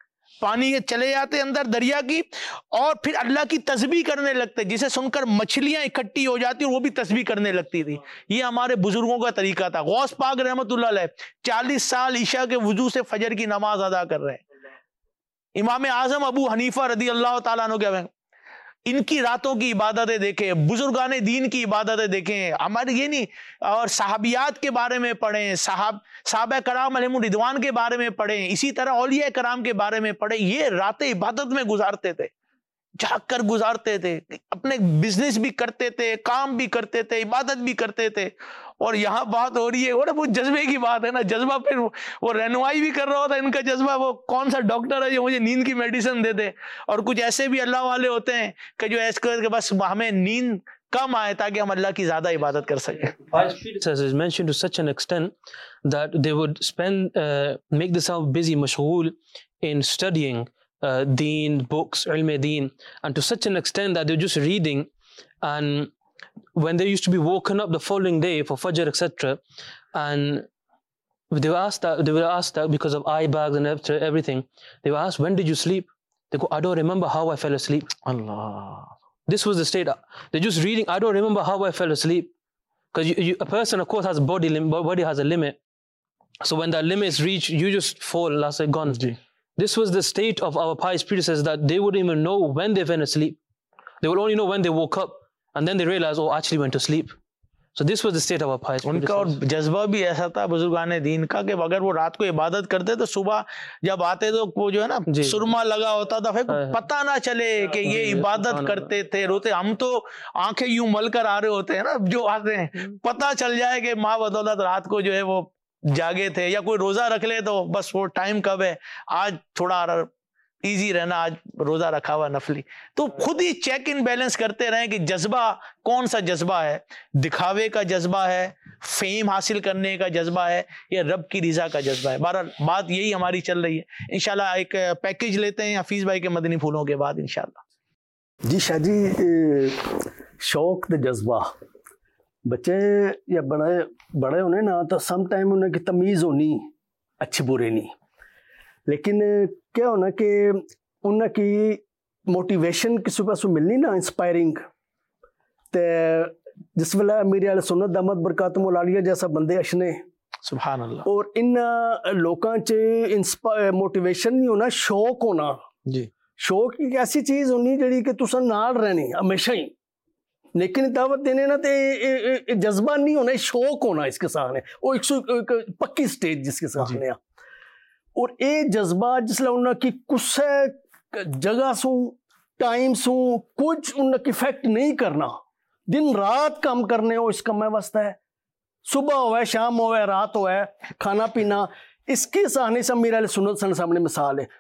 پانی کے چلے جاتے اندر دریا کی, اور پھر اللہ کی تسبیح کرنے لگتے, جسے سن کر مچھلیاں اکٹھی ہو جاتی اور وہ بھی تسبیح کرنے لگتی تھی. یہ ہمارے بزرگوں کا طریقہ تھا. غوث پاک رحمت اللہ علیہ چالیس سال عشاء کے وضو سے فجر کی نماز ادا کر رہے ہیں. امام اعظم ابو حنیفہ رضی اللہ تعالیٰ عنہ کیا ان کی راتوں کی عبادتیں دیکھیں, بزرگان دین کی عبادتیں دیکھیں. ہمارے یہ نہیں, اور صحابیات کے بارے میں پڑھیں, صحاب صحابہ کرام علیہم الرضوان کے بارے میں پڑھیں, اسی طرح اولیاء کرام کے بارے میں پڑھیں. یہ راتیں عبادت میں گزارتے تھے, جاگ کر گزارتے تھے, اپنے بزنس بھی کرتے تھے, کام بھی کرتے تھے, عبادت بھی کرتے تھے. اور یہاں بات ہو رہی ہے وہ نا وہ جذبے کی بات ہے نا, جذبہ پھر وہ رہنمائی بھی کر رہا ہوتا ہے. ان کا جذبہ وہ کون سا ڈاکٹر ہے جو مجھے نیند کی میڈیسن دے دے, اور کچھ ایسے بھی اللہ والے ہوتے ہیں کہ جو ایسے کر کے بس ہمیں نیند کم آئے تاکہ ہم اللہ کی زیادہ عبادت کر سکیں. Is mentioned to such an extent that they would spend uh, make themselves busy مشغول in studying uh, deen books, ilm deen, and to such an extent that they're just reading, and when they used to be woken up the following day for Fajr, et cetera, and they were asked that, they were asked that because of eye bags and everything, they were asked, when did you sleep? They go, I don't remember how I fell asleep. Allah. This was the state. They're just reading, I don't remember how I fell asleep. Because you, you, a person, of course, has a body, lim- body has a limit. So when that limit is reached, you just fall, Allah said, gone. This was the state of our pious predecessors, that they wouldn't even know when they went asleep. They would only know when they woke up. And then they realized, oh, I actually went to sleep. So this was the state of our pious ان کا اور جذبہ بھی ایسا تھا بزرگان دین کا کہ اگر وہ رات کو عبادت کرتے تو صبح جب آتے تو وہ جو ہے نا سرما لگا ہوتا تھا, پھر پتہ نہ چلے کہ یہ عبادت کرتے تھے, روتے. ہم تو آنکھیں یوں مل کر آ رہے ہوتے ہیں نا, جو آتے ہیں پتہ چل جائے کہ ماں بدولت رات کو جو ہے وہ جاگے تھے, یا کوئی روزہ رکھ لے تو بس وہ ٹائم کب ہے, آج تھوڑا ایزی رہنا, آج روزہ رکھا ہوا نفلی. تو خود ہی چیک ان بیلنس کرتے رہیں کہ جذبہ کون سا جذبہ ہے, دکھاوے کا جذبہ ہے, فیم حاصل کرنے کا جذبہ ہے, یا رب کی رضا کا جذبہ ہے. بہرحال بات یہی ہماری چل رہی ہے. انشاءاللہ ایک پیکیج لیتے ہیں حفیظ بھائی کے مدنی پھولوں کے بعد انشاءاللہ. جی شاہ جی, شوق تے جذبہ بچے یا بڑے بڑے ہونے نا تو سم ٹائم انہیں کی تمیز ہونی اچھی برے نہیں, لیکن کیا ہونا کہ انہیں کی موٹیویشن کسی پاسوں ملنی نا انسپائرنگ, تے جس ویلے میرے علیہ سنت دامت برکاتہم العالیہ جیسا بندے اشنے سبحان اللہ, اور ان لوکاں چ موٹیویشن نہیں ہونا, شوق ہونا. جی شوق ایک ایسی چیز ہونی جڑی کہ تساں نال رہنی ہمیشہ ہی, لیکن دعوت دینے نا تے جذبہ نہیں ہونا, شوق ہونا اس کے سامنے, وہ ایک پکی سٹیج جس کے سامنے. اور اے جذبہ جس لئے انہوں کی کسے جگہ سوں ٹائم سوں کچھ انہوں کی فیکٹ نہیں کرنا, دن رات کام کرنے ہو اس کا میں واسطہ ہے, صبح ہوئے شام ہوئے رات ہوئے کھانا پینا. اس کے سامنے سے میرے علیہ سنت سن سامنے مثال ہے.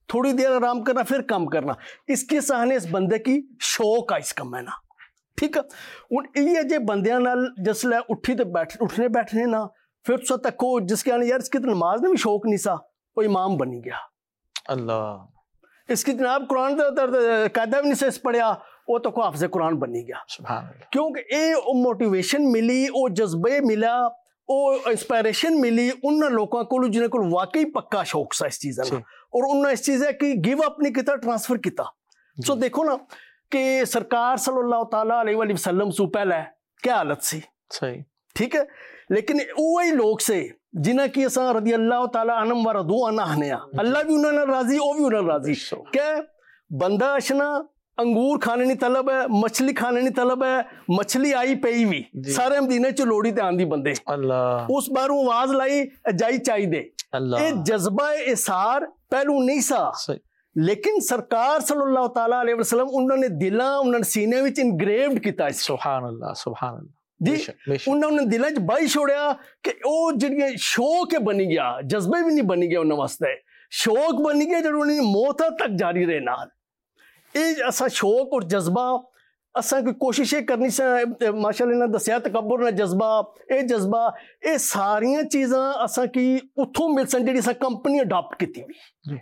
تھوڑی دیر آرام کرنا پھر کام کرنا. اس کی سہنے اس بندے کی شوق آ اس کم ہے نا. ٹھیک ہے ہوں یہ جے بندیاں نال جسلے اٹھی تے بیٹھ اٹھنے بیٹھنے نا پھر تو تکو جس کے آنے یار اس کی تو نماز میں بھی شوق نہیں سا وہ امام بنی گیا. اللہ اس کی جناب قرآن قاعدہ بھی نہیں سے پڑھیا وہ تو کو حافظ قرآن بنی گیا. سبحان اللہ. کیونکہ اے موٹیویشن ملی او جذبے ملا او انسپائریشن ملی ان لوگوں کو جنہیں کو واقعی پکا شوق سا اس چیز کا اور انہوں نے اس چیز کی گیو اپ نہیں کیتا ٹرانسفر کیتا. سو دیکھو نا کہ سرکار صلی اللہ تعالیٰ علیہ وآلہ وسلم سو پہلے کیا حالت سی صحیح ٹھیک ہے لیکن وہی لوگ سے جنہیں کی اساں رضی اللہ تعالیٰ عنہم و رضو عنہ ہنیا اللہ بھی انہوں نے راضی وہ بھی انہوں نے راضی کہ بندہ اشنا انگور کھانے نہیں طلب ہے مچھلی کھانے نہیں طلب ہے مچھلی آئی پئی بھی سارے مدینے چ لوڑی تے آندی بندے اللہ اس باروں آواز لائی جائی چاہی دے. اے جذبہ اثار پہلو نہیں سا لیکن سرکار صلی اللہ تعالیٰ علیہ وسلم انہوں نے دلاں انہوں نے سینے وچ انگریوڈ کیتا اس. سبحان اللہ سبحان اللہ. جی انہوں نے دلاں چ بائی چھوڑیا کہ او جڑی شوق بنی گیا جذبے بھی نہیں بنی گیا انہاں واسطے شوق بنی گیا جڑوں نے موت تک جاری رہے نال. یہ اسا شوق اور جذبہ اساں کوئی کوششیں کرنی سے ماشاءاللہ نے دسیا تکبر نے جذبہ اے جذبہ اے ساریاں چیزاں اساں کی اتھوں مل سن جڑی اساں کمپنی اڈاپٹ کیتی ہوئی.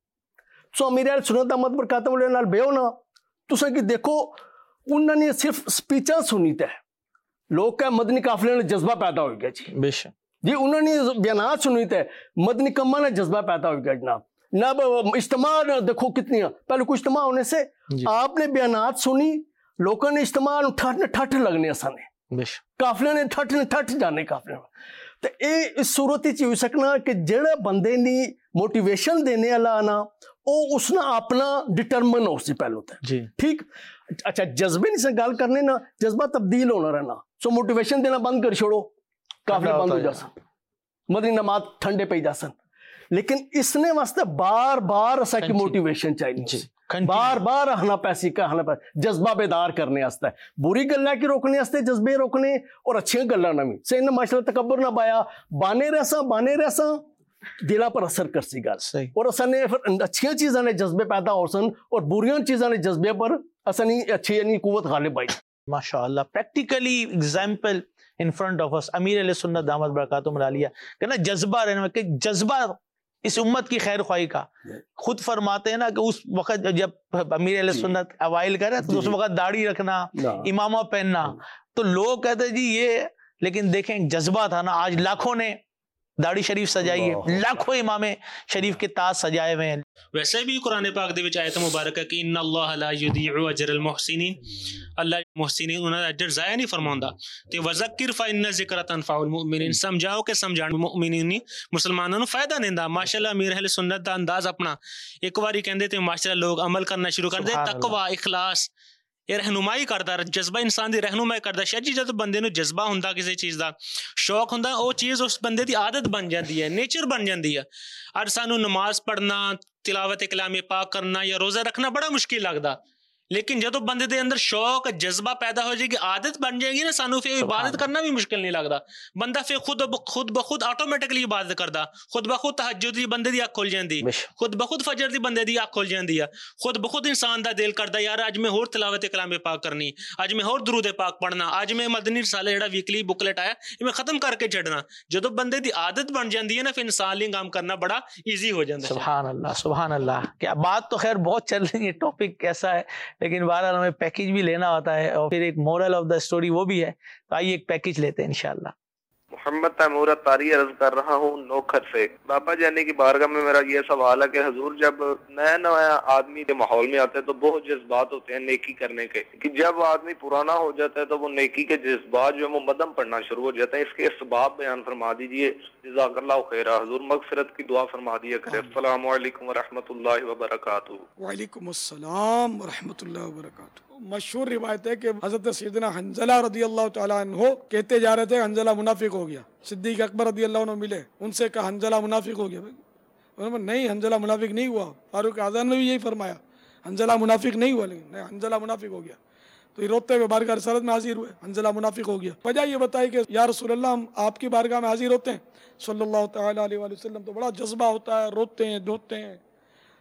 سو امیر اہل سنت احمد برکاتہ والے نال بیو نا تساں کی دیکھو انہوں نے صرف سپیچاں سنی تے لوگ کہ مدنی قافلے نے جذبہ پیدا ہو گیا جی بے شک جی انہوں نے بیانات سنی تے مدنی کما نے جذبہ پیدا ہو گیا جناب. نہ اجتماع دیکھو کتنی پہلے کوئی اجتماع ہونے سے آپ نے بیانات سنی لوگوں نے اجتماع ٹھٹ ٹھٹ لگنے اسانے قافلے نے ٹھٹ ٹھٹ جانے قافلے میں. تو اے اس صورت ہی ہوئی سکنا کہ جڑا بندے نے موٹیویشن دینے والا آنا او اس نے اپنا ڈٹرمن ہو سی پہلو تے جی ٹھیک. اچھا جذبے نہیں سے گال کرنے نا جذبہ تبدیل ہونا رہنا. سو موٹیویشن دینا بند کر چھوڑو قافلے بند ہو جا سن مدنی نماز ٹھنڈے پہ جا سن لیکن اس نے واسطے بار بار اسا کی موٹیویشن چاہیے بار بار ہنا پیسی کا ہنا پیسی جذبہ بیدار کرنے واسطے بری گلاں کی روکنے واسطے جذبے روکنے اور اچھے گلاں نہ بھی سے نہ ماشاءاللہ تکبر نہ بایا بانے رہساں بانے رہساں دلا پر اثر کر سی گل اور اسا نے پھر اچھیاں چیزاں نے جذبے پیدا ہو سن اور بریاں چیزاں نے جذبے پر اسا نہیں اچھی یعنی قوت غالب آئی. ماشاءاللہ practically example in front of اس امیر علیہ سنت دامت برکاتہم العالیہ کہ نا جذبہ رہنا کہ جذبہ اس امت کی خیر خواہی کا خود فرماتے ہیں نا کہ اس وقت جب امیر علیہ سنت اوائل کرے تو اس وقت داڑھی رکھنا امامہ پہننا تو لوگ کہتے جی یہ لیکن دیکھیں جذبہ تھا نا آج لاکھوں نے داڑھی شریف سجائی ہے لاکھوں امام شریف کے تاج سجائے ہوئے ہیں. ویسے بھی قرآن پاک دے وچ آیت مبارک ہے کہ ان اللہ لا یضیع اجر المحسنین اللہ محسنین انہاں دا اجر ضائع نہیں فرماوندا تے وذکر فان الذکر تنفع المؤمنین سمجھاؤ کہ سمجھان مومنین مسلماناں نوں فائدہ دیندا. ماشاءاللہ امیر اہل سنت دا انداز اپنا ایک واری کہندے تے ماشاءاللہ لوگ عمل کرنا شروع کر دے تقوی اخلاص یہ رہنمائی کرتا جذبہ انسان دی رہنمائی کرتا شاید جی جب بندے نو جذبہ ہوندا کسی چیز دا شوق ہوندا او چیز اس بندے دی عادت بن جاندی ہے نیچر بن جاندی ہے. اج سانو نماز پڑھنا تلاوت کلام پاک کرنا یا روزہ رکھنا بڑا مشکل لگدا لیکن جدو بندے دے اندر شوق جذبہ پیدا ہو جائے گی عادت بن جائے گی نا سانو پھر عبادت کرنا بھی مشکل نہیں لگتا. بندہ پھر خود خود بخود آٹومیٹکلی عبادت کردا خود بخود تہجد دی بندے دی اکھ کھل جاندی خود بخود فجر دی بندے دی اکھ کھل جاندی ہے خود بخود انسان دا دل کردا یار اج میں ہور تلاوت کلام پاک کرنی اج میں ہور درود پاک پڑھنا اج میں مدنی رسالہ جڑا ویکلی بکلیٹ آیا یہ میں ختم کر کے چھڈنا. جدو بندے دی عادت بن جاندی ہے نا پھر انسان لئی کام کرنا بڑا ایزی ہو جاندا ہے. سبحان اللہ سبحان اللہ. کیا بات تو خیر بہت چل رہی ہے ٹاپک کیسا ہے لیکن بہرحال ہمیں پیکیج بھی لینا ہوتا ہے اور پھر ایک مورل آف دا اسٹوری وہ بھی ہے تو آئیے ایک پیکیج لیتے ہیں انشاءاللہ. محمد تیمور اتاری عرض کر رہا ہوں نوکھر سے. بابا جانی کی بارگاہ میں میرا یہ سوال ہے کہ حضور جب نیا نیا آدمی کے ماحول میں آتے ہیں تو بہت جذبات ہوتے ہیں نیکی کرنے کے کہ جب آدمی پرانا ہو جاتا ہے تو وہ نیکی کے جذبات جو ہے وہ مدم پڑنا شروع ہو جاتے ہیں. اس کے اسباب بیان فرما دیجئے جزاک اللہ خیرہ. حضور مغفرت کی دعا فرما دیے کرے. السلام علیکم ورحمۃ اللہ وبرکاتہ. وعلیکم السلام ورحمۃ اللہ وبرکاتہ. مشہور روایت ہے کہ حضرت سیدنا حنظلہ رضی اللہ تعالیٰ عنہ کہتے جا رہے تھے حنظلہ منافق ہو گیا. صدیق اکبر رضی اللہ عنہ ملے ان سے کہا حنظلہ منافق ہو گیا. انہوں نے نہیں حنظلہ منافق نہیں ہوا. فاروق اعظم نے بھی یہی فرمایا حنظلہ منافق نہیں ہوا لیکن نہیں حنظلہ منافق ہو گیا. تو یہ روتے ہوئے بارگاہ رسالت میں حاضر ہوئے حنظلہ منافق ہو گیا. وجہ یہ بتائی کہ یا رسول اللہ ہم آپ کی بارگاہ میں حاضر ہوتے ہیں صلی اللہ تعالیٰ علیہ وآلہ وسلم تو بڑا جذبہ ہوتا ہے روتے ہیں دھوتے ہیں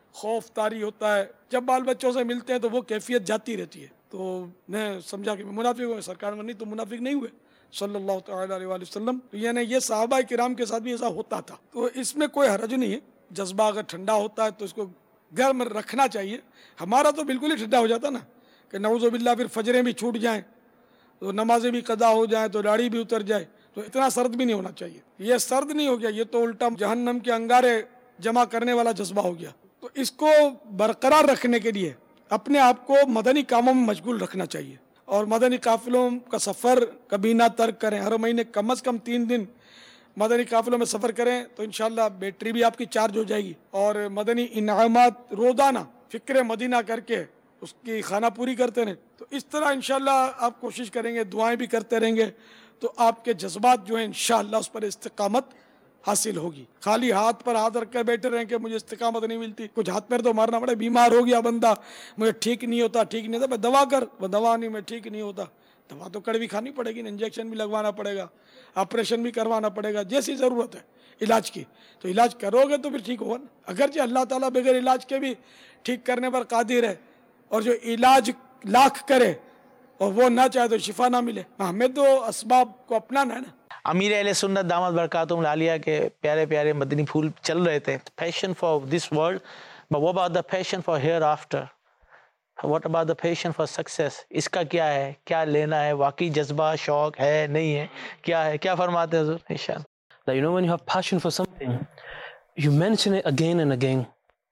خوف طاری ہوتا ہے. جب بال بچوں سے ملتے ہیں تو وہ کیفیت جاتی رہتی ہے. تو میں سمجھا کہ میں منافق ہوں. سرکار نے نہیں تو منافق نہیں ہوئے صلی اللہ تعالیٰ علیہ وآلہ وسلم. یعنی یہ صحابہ کرام کے ساتھ بھی ایسا ہوتا تھا. تو اس میں کوئی حرج نہیں ہے. جذبہ اگر ٹھنڈا ہوتا ہے تو اس کو گرم رکھنا چاہیے. ہمارا تو بالکل ہی ٹھنڈا ہو جاتا نا کہ نعوذ باللہ پھر فجریں بھی چھوٹ جائیں تو نمازیں بھی قضا ہو جائیں تو داڑھی بھی اتر جائے. تو اتنا سرد بھی نہیں ہونا چاہیے. یہ سرد نہیں ہو گیا, یہ تو الٹا جہنم کے انگارے جمع کرنے والا جذبہ ہو گیا. تو اس کو برقرار رکھنے کے لیے اپنے آپ کو مدنی کاموں میں مشغول رکھنا چاہیے. اور مدنی قافلوں کا سفر کبھی نہ ترک کریں. ہر مہینے کم از کم تین دن مدنی قافلوں میں سفر کریں تو انشاءاللہ بیٹری بھی آپ کی چارج ہو جائے گی. اور مدنی انعامات روزانہ فکر مدینہ کر کے اس کی خانہ پوری کرتے رہیں. تو اس طرح انشاءاللہ آپ کوشش کریں گے, دعائیں بھی کرتے رہیں گے تو آپ کے جذبات جو ہیں انشاءاللہ اس پر استقامت حاصل ہوگی. خالی ہاتھ پر ہاتھ رکھ کر بیٹھے رہیں کہ مجھے استقامت نہیں ملتی, کچھ ہاتھ پیر تو مارنا پڑے. بیمار ہو گیا بندہ, مجھے ٹھیک نہیں ہوتا ٹھیک نہیں ہوتا, دوا کر, دوا نہیں میں ٹھیک نہیں ہوتا. دوا تو کڑوی کھانی پڑے گی, انجیکشن بھی لگوانا پڑے گا, آپریشن بھی کروانا پڑے گا, جیسی ضرورت ہے علاج کی تو علاج کرو گے تو پھر ٹھیک ہوگا نا. اگرچہ اللہ تعالیٰ بغیر علاج کے بھی ٹھیک کرنے پر قادر ہے, اور جو علاج لاکھ کرے اور وہ نہ چاہے تو شفا نہ ملے. ہمیں تو اسباب کو اپنانا ہے نا. امیر اہل سنت دامت برکاتہم العالیہ کے پیارے پیارے مدنی پھول چل رہے تھے. Passion for this world, but what about the passion for hereafter? What about the passion for success? اس کا کیا ہے, کیا لینا ہے, واقعی جذبہ شوق ہے نہیں ہے, کیا ہے, کیا فرماتے ہیں حضور ارشاد؟ That you know when you have passion for something, you mention it again and again.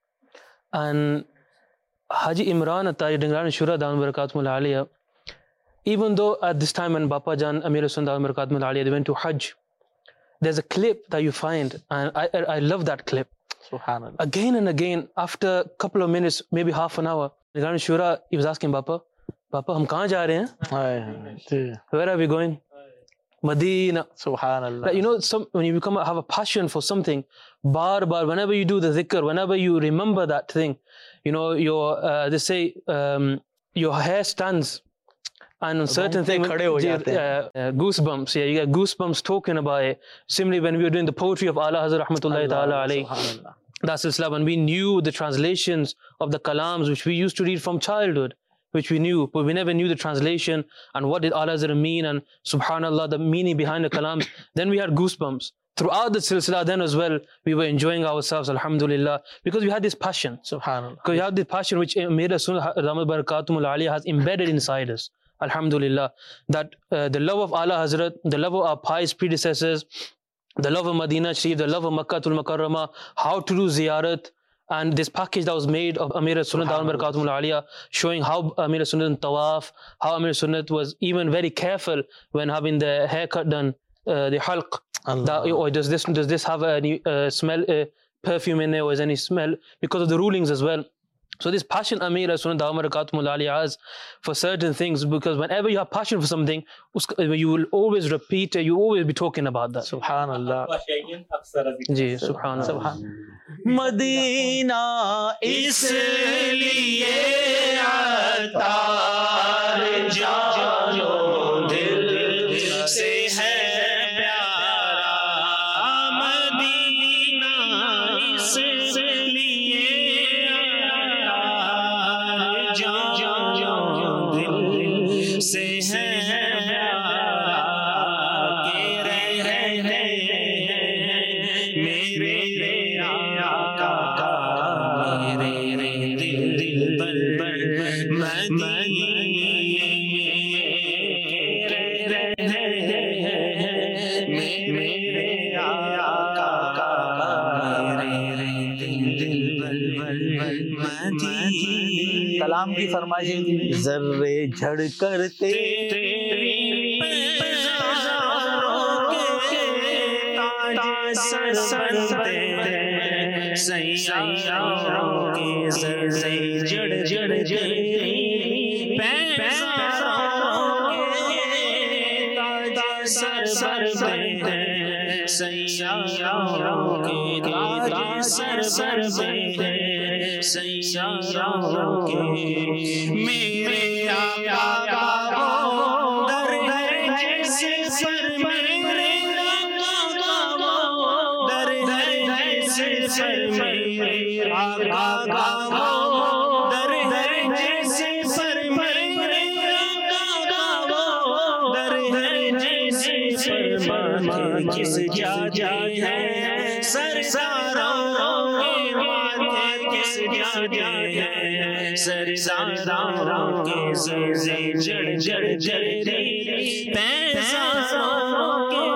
And Haji Imran Attari Dingran Shura Dam Barakatuh Aliyah, even though at this time when Bapa Jan Amir Sunnah Dam Barakatuh Aliyah they went to Hajj, there's a clip that you find and I I love that clip. Subhanallah. Again and again, after a couple of minutes, maybe half an hour, Dingran Shura he was asking Bapa, Bapa hum kahan ja rahe hain? Where are we going? Medina. Subhanallah. Like, you know, some, when you become have a passion for something, bar bar, whenever you do the dhikr, whenever you remember that thing, you know, your uh, they say um, your hair stands, and on certain things, uh, uh, goosebumps. Yeah, you get goosebumps talking about it. Similarly, when we were doing the poetry of Ala Hazrat Rahmatullahi Ta'ala alayhi, that's Islam, when we knew the translations of the kalams which we used to read from childhood, which we knew, but we never knew the translation and what did Ala Hazrat mean, and subhanallah, the meaning behind the kalam. Then we had goosebumps. Throughout the silsila then as well, we were enjoying ourselves, alhamdulillah, because we had this passion. Subhanallah. Because we had this passion which Amir Sunnah Dhamad Barakatuh Aliyah has embedded inside us. Alhamdulillah. That uh, the love of Ala Hazrat, the love of our pious predecessors, the love of Madinah Sharif, the love of Makkah Tul Mukarramah, how to do ziyarat, and this package that was made of Amir Sunnah Dhamad Barakatuh Aliyah, showing how Amir Sunnah tawaf, how Amir Sunnah was even very careful when having the haircut done, uh, the halq. That, or does this does this have any uh, smell, uh, perfume in there, or is any smell? Because of the rulings as well. So this passion Amir Sunnah Dhamad Barakatuh Aliyah has for certain things, because whenever you have passion for something, you will always repeat it, you will always be talking about that. Subhanallah. Ji, Subhanallah. Madina isliye atar jano dil se hai کلام کی فرمائشیں تھی. ذرے جھڑ کر تیرے سیاروں کے ذرے جھڑ جھڑ تیری پیزاروں کے تاج سر پہ ہے, سیاروں کے تاج سر پہ ہے, سیاروں کے میرے آقا کو در در جیسے پر میرے آقا کو در در جیسے پر میرے آقا وہ در ہے جیسے پر میرے آقا وہ در ہے جیسے پر ماتھے کس کیا جائے ہے سرکاروں کے ماتھے کس کیا جائے ہے سرکاروں کے زوزے جڑ جڑ جڑی پیساروں کے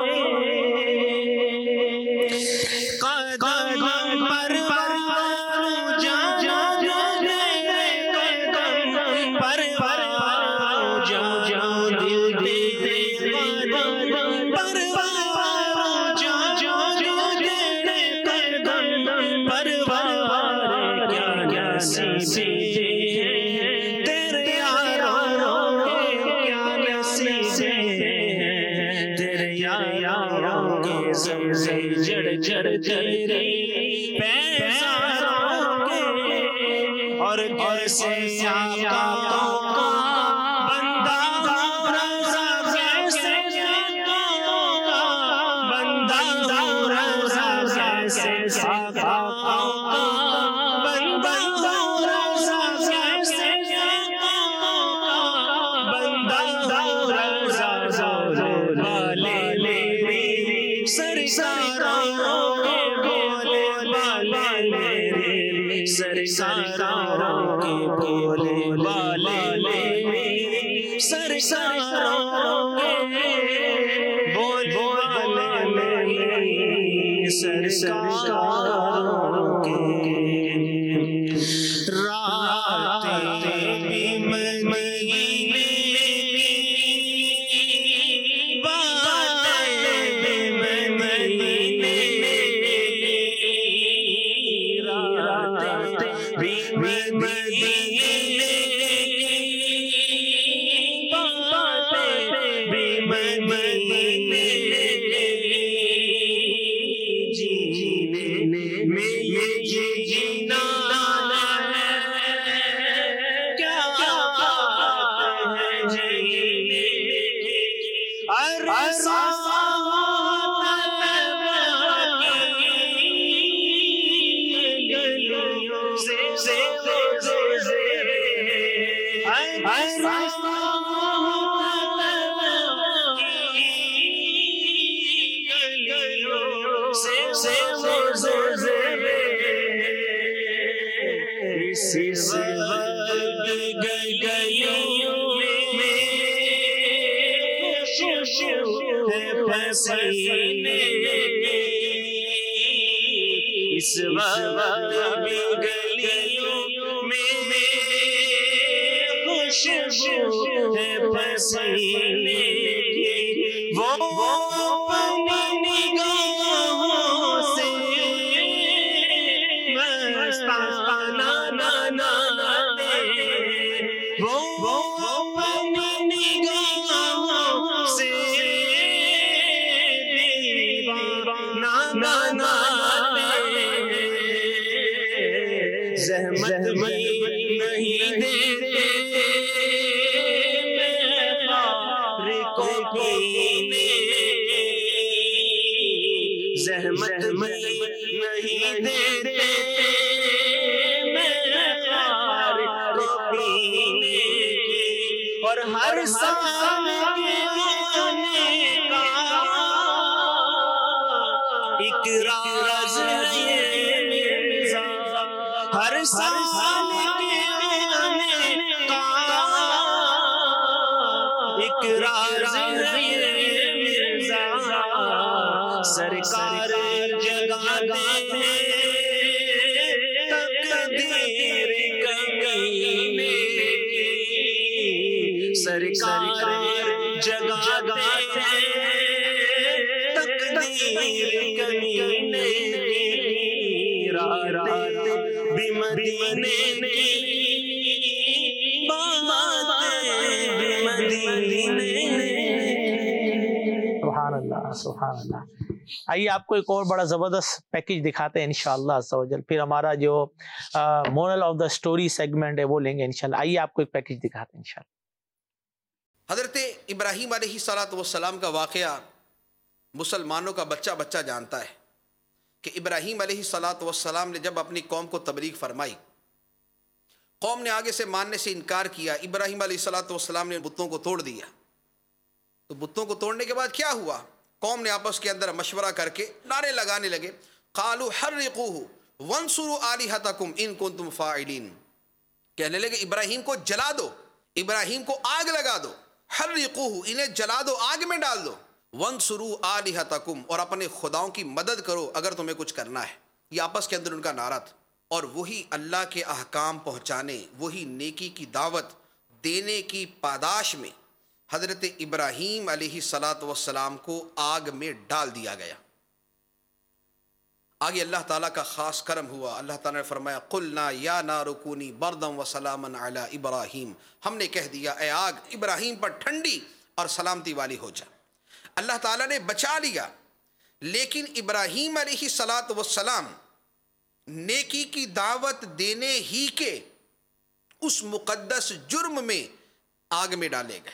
جڑ جڑ تیری پیساروں کے اور کیسے آقا کا بندہ رضا کیسے آقا کا بندہ رضا کیسے آقا کا بندہ رضا کیسے آقا کا بندہ رضا والے سرکاروں کے بولے والے میرے سرکاروں کے بولے والے میرے سرکاروں کے بولے والے میرے سرکاروں کے راتیں بھی مدینے اس وقت بھی گلیوں میں خوشبو ہے پسینے کی وہ اپنی نگاہوں سے مستانہ نانا وہ اپنی نگاہوں سے نانا زحمت نہیں دیتے زحمت نہیں دیتے اور ہر سال ایک راز ہر سال ایک راز سرکار جگاتے تقدیر کمینے سرکار جگاتے تقدیر کمینے رات بھی مدینے کی باتیں بھی مدینے. سبحان اللہ سبحان اللہ. آئیے آپ کو ایک اور بڑا زبردست پیکج دکھاتے ہیں انشاءاللہ عز و جل. پھر ہمارا جو moral of the story segment ہے وہ لیں گے انشاءاللہ. آئیے آپ کو ایک پیکج دکھاتے ہیں انشاءاللہ. حضرت ابراہیم علیہ الصلوۃ والسلام کا واقعہ مسلمانوں کا بچہ بچہ جانتا ہے. کہ ابراہیم علیہ الصلاۃ والسلام نے جب اپنی قوم کو تبلیغ فرمائی، قوم نے آگے سے ماننے سے انکار کیا، ابراہیم علیہ الصلاۃ والسلام نے بتوں کو توڑ دیا. تو بتوں کو توڑنے کے بعد کیا ہوا؟ قوم نے آپس کے اندر مشورہ کر کے نعرے لگانے لگے، قالوا حرقوه وانصروا آلہتکم ان کنتم فاعلین. کہنے لگے ابراہیم کو جلا دو، ابراہیم کو آگ لگا دو، حرقوه انہیں جلا دو، آگ میں ڈال دو، وانصروا آلہتکم اور اپنے خداؤں کی مدد کرو اگر تمہیں کچھ کرنا ہے. یہ آپس کے اندر ان کا نعرہ تھا. اور وہی اللہ کے احکام پہنچانے، وہی نیکی کی دعوت دینے کی پاداش میں حضرت ابراہیم علیہ الصلاۃ والسلام کو آگ میں ڈال دیا گیا. آگے اللہ تعالیٰ کا خاص کرم ہوا. اللہ تعالیٰ نے فرمایا قلنا یا نار کونی بردا وسلاما علی ابراہیم، ہم نے کہہ دیا اے آگ ابراہیم پر ٹھنڈی اور سلامتی والی ہو جا. اللہ تعالیٰ نے بچا لیا، لیکن ابراہیم علیہ الصلاۃ والسلام نیکی کی دعوت دینے ہی کے اس مقدس جرم میں آگ میں ڈالے گئے.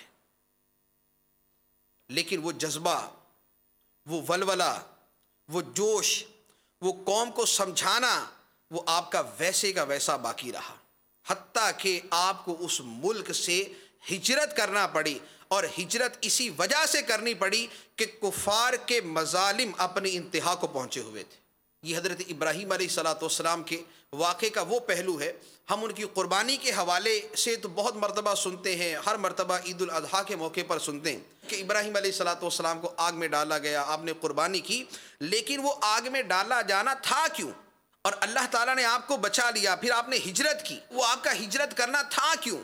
لیکن وہ جذبہ، وہ ولولہ، وہ جوش، وہ قوم کو سمجھانا، وہ آپ کا ویسے کا ویسا باقی رہا، حتیٰ کہ آپ کو اس ملک سے ہجرت کرنا پڑی. اور ہجرت اسی وجہ سے کرنی پڑی کہ کفار کے مظالم اپنی انتہا کو پہنچے ہوئے تھے. یہ حضرت ابراہیم علیہ الصلاۃ والسلام کے واقعے کا وہ پہلو ہے. ہم ان کی قربانی کے حوالے سے تو بہت مرتبہ سنتے ہیں، ہر مرتبہ عید الاضحیٰ کے موقع پر سنتے ہیں کہ ابراہیم علیہ الصلاۃ والسلام کو آگ میں ڈالا گیا، آپ نے قربانی کی. لیکن وہ آگ میں ڈالا جانا تھا کیوں؟ اور اللہ تعالیٰ نے آپ کو بچا لیا، پھر آپ نے ہجرت کی. وہ آپ کا ہجرت کرنا تھا کیوں؟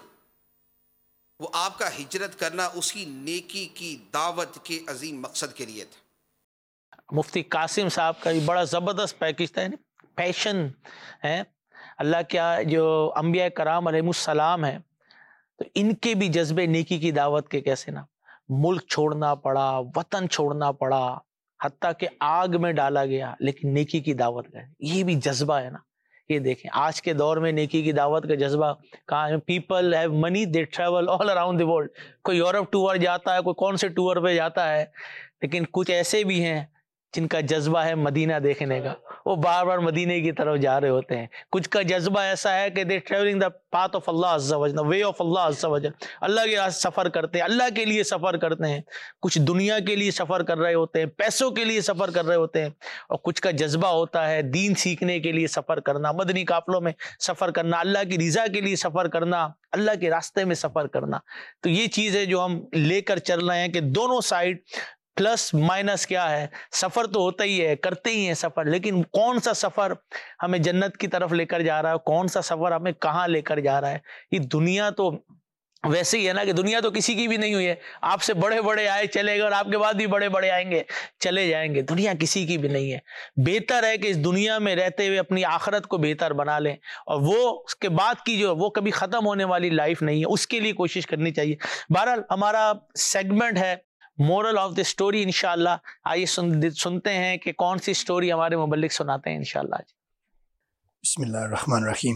وہ آپ کا ہجرت کرنا اسی نیکی کی دعوت کے عظیم مقصد کے لیے تھا. مفتی قاسم صاحب کا یہ بڑا زبردست پیکج تھا، پیشن ہے. اللہ کیا جو انبیاء کرام علیہ السلام ہیں تو ان کے بھی جذبے نیکی کی دعوت کے کیسے نا، ملک چھوڑنا پڑا، وطن چھوڑنا پڑا، حتیٰ کہ آگ میں ڈالا گیا، لیکن نیکی کی دعوت کا یہ بھی جذبہ ہے نا. یہ دیکھیں آج کے دور میں نیکی کی دعوت کا جذبہ کہاں ہے؟ People have money, they travel all around the world. کوئی یورپ ٹور جاتا ہے، کوئی کون سے ٹور پہ جاتا ہے، لیکن کچھ ایسے بھی ہیں جن کا جذبہ ہے مدینہ دیکھنے کا، وہ بار بار مدینے کی طرف جا رہے ہوتے ہیں. کچھ کا جذبہ ایسا ہے کہ they traveling the path of اللہ عز و جل، وے آف اللہ عز و جل، اللہ کے راستے سفر کرتے ہیں، اللہ کے لیے سفر کرتے ہیں. کچھ دنیا کے لیے سفر کر رہے ہوتے ہیں، پیسوں کے لیے سفر کر رہے ہوتے ہیں، اور کچھ کا جذبہ ہوتا ہے دین سیکھنے کے لیے سفر کرنا، مدنی قافلوں میں سفر کرنا، اللہ کی رضا کے لیے سفر کرنا، اللہ کے راستے میں سفر کرنا. تو یہ چیز ہے جو ہم لے کر چل رہے ہیں کہ دونوں سائڈ پلس مائنس کیا ہے، سفر تو ہوتا ہی ہے، کرتے ہی ہیں سفر، لیکن کون سا سفر ہمیں جنت کی طرف لے کر جا رہا ہے، کون سا سفر ہمیں کہاں لے کر جا رہا ہے. یہ دنیا تو ویسے ہی ہے نا کہ دنیا تو کسی کی بھی نہیں ہوئی ہے. آپ سے بڑے بڑے آئے چلے گئے اور آپ کے بعد بھی بڑے بڑے آئیں گے چلے جائیں گے. دنیا کسی کی بھی نہیں ہے. بہتر ہے کہ اس دنیا میں رہتے ہوئے اپنی آخرت کو بہتر بنا لیں، اور وہ اس کے بعد کی جو وہ کبھی ختم ہونے والی لائف نہیں ہے، اس کے لیے کوشش کرنی چاہیے. بہرحال ہمارا سیگمنٹ ہے مورل آف دی اسٹوری. انشاءاللہ آئیے سن, سنتے ہیں کہ کون سی اسٹوری ہمارے مبلغ سناتے ہیں انشاءاللہ. بسم اللہ الرحمن الرحیم.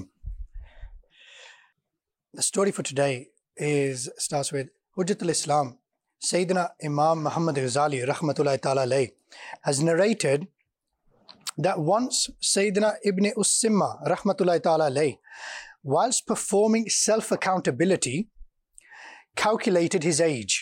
The story for today is starts with Hujjat al-Islam Sayyidina Imam Muhammad Ghazali rahmatullahi ta'ala alayh has narrated that once Sayyidina Ibn Usimma rahmatullahi ta'ala alayh, whilst performing self-accountability, calculated his age.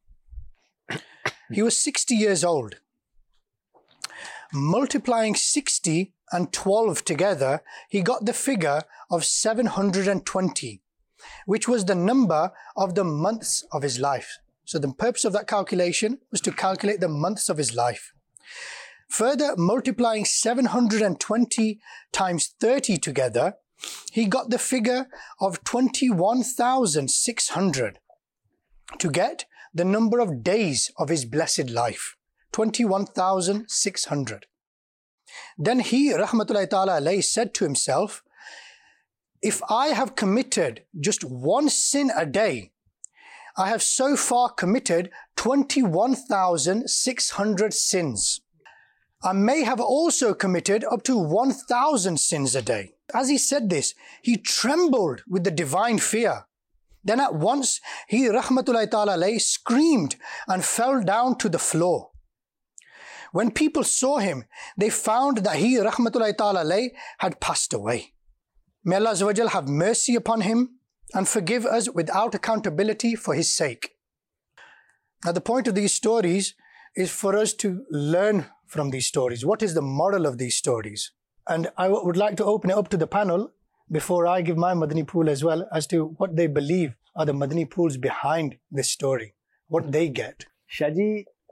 He was sixty years old. Multiplying sixty and twelve together, he got the figure of seven hundred twenty, which was the number of the months of his life. So the purpose of that calculation was to calculate the months of his life. Further, multiplying seven hundred twenty times thirty together, he got the figure of twenty-one thousand six hundred to get the number of days of his blessed life, twenty-one thousand six hundred. Then he, rahmatullahi ta'ala alayhi, said to himself, if I have committed just one sin a day, I have so far committed twenty-one thousand six hundred sins. I may have also committed up to one thousand sins a day. As he said this, he trembled with the divine fear. Then at once he, rahmatullahi ta'ala alayhi, screamed and fell down to the floor. When people saw him, they found that he, rahmatullahi ta'ala alayhi, had passed away. May Allah Azza wa Jal have mercy upon him and forgive us without accountability for his sake. Now, the point of these stories is for us to learn from these stories. What is the moral of these stories? And I w- would like to open it up to the panel before I give my Madani pool as well, as to what they believe are the Madani pools behind this story, what they get. شاہ جی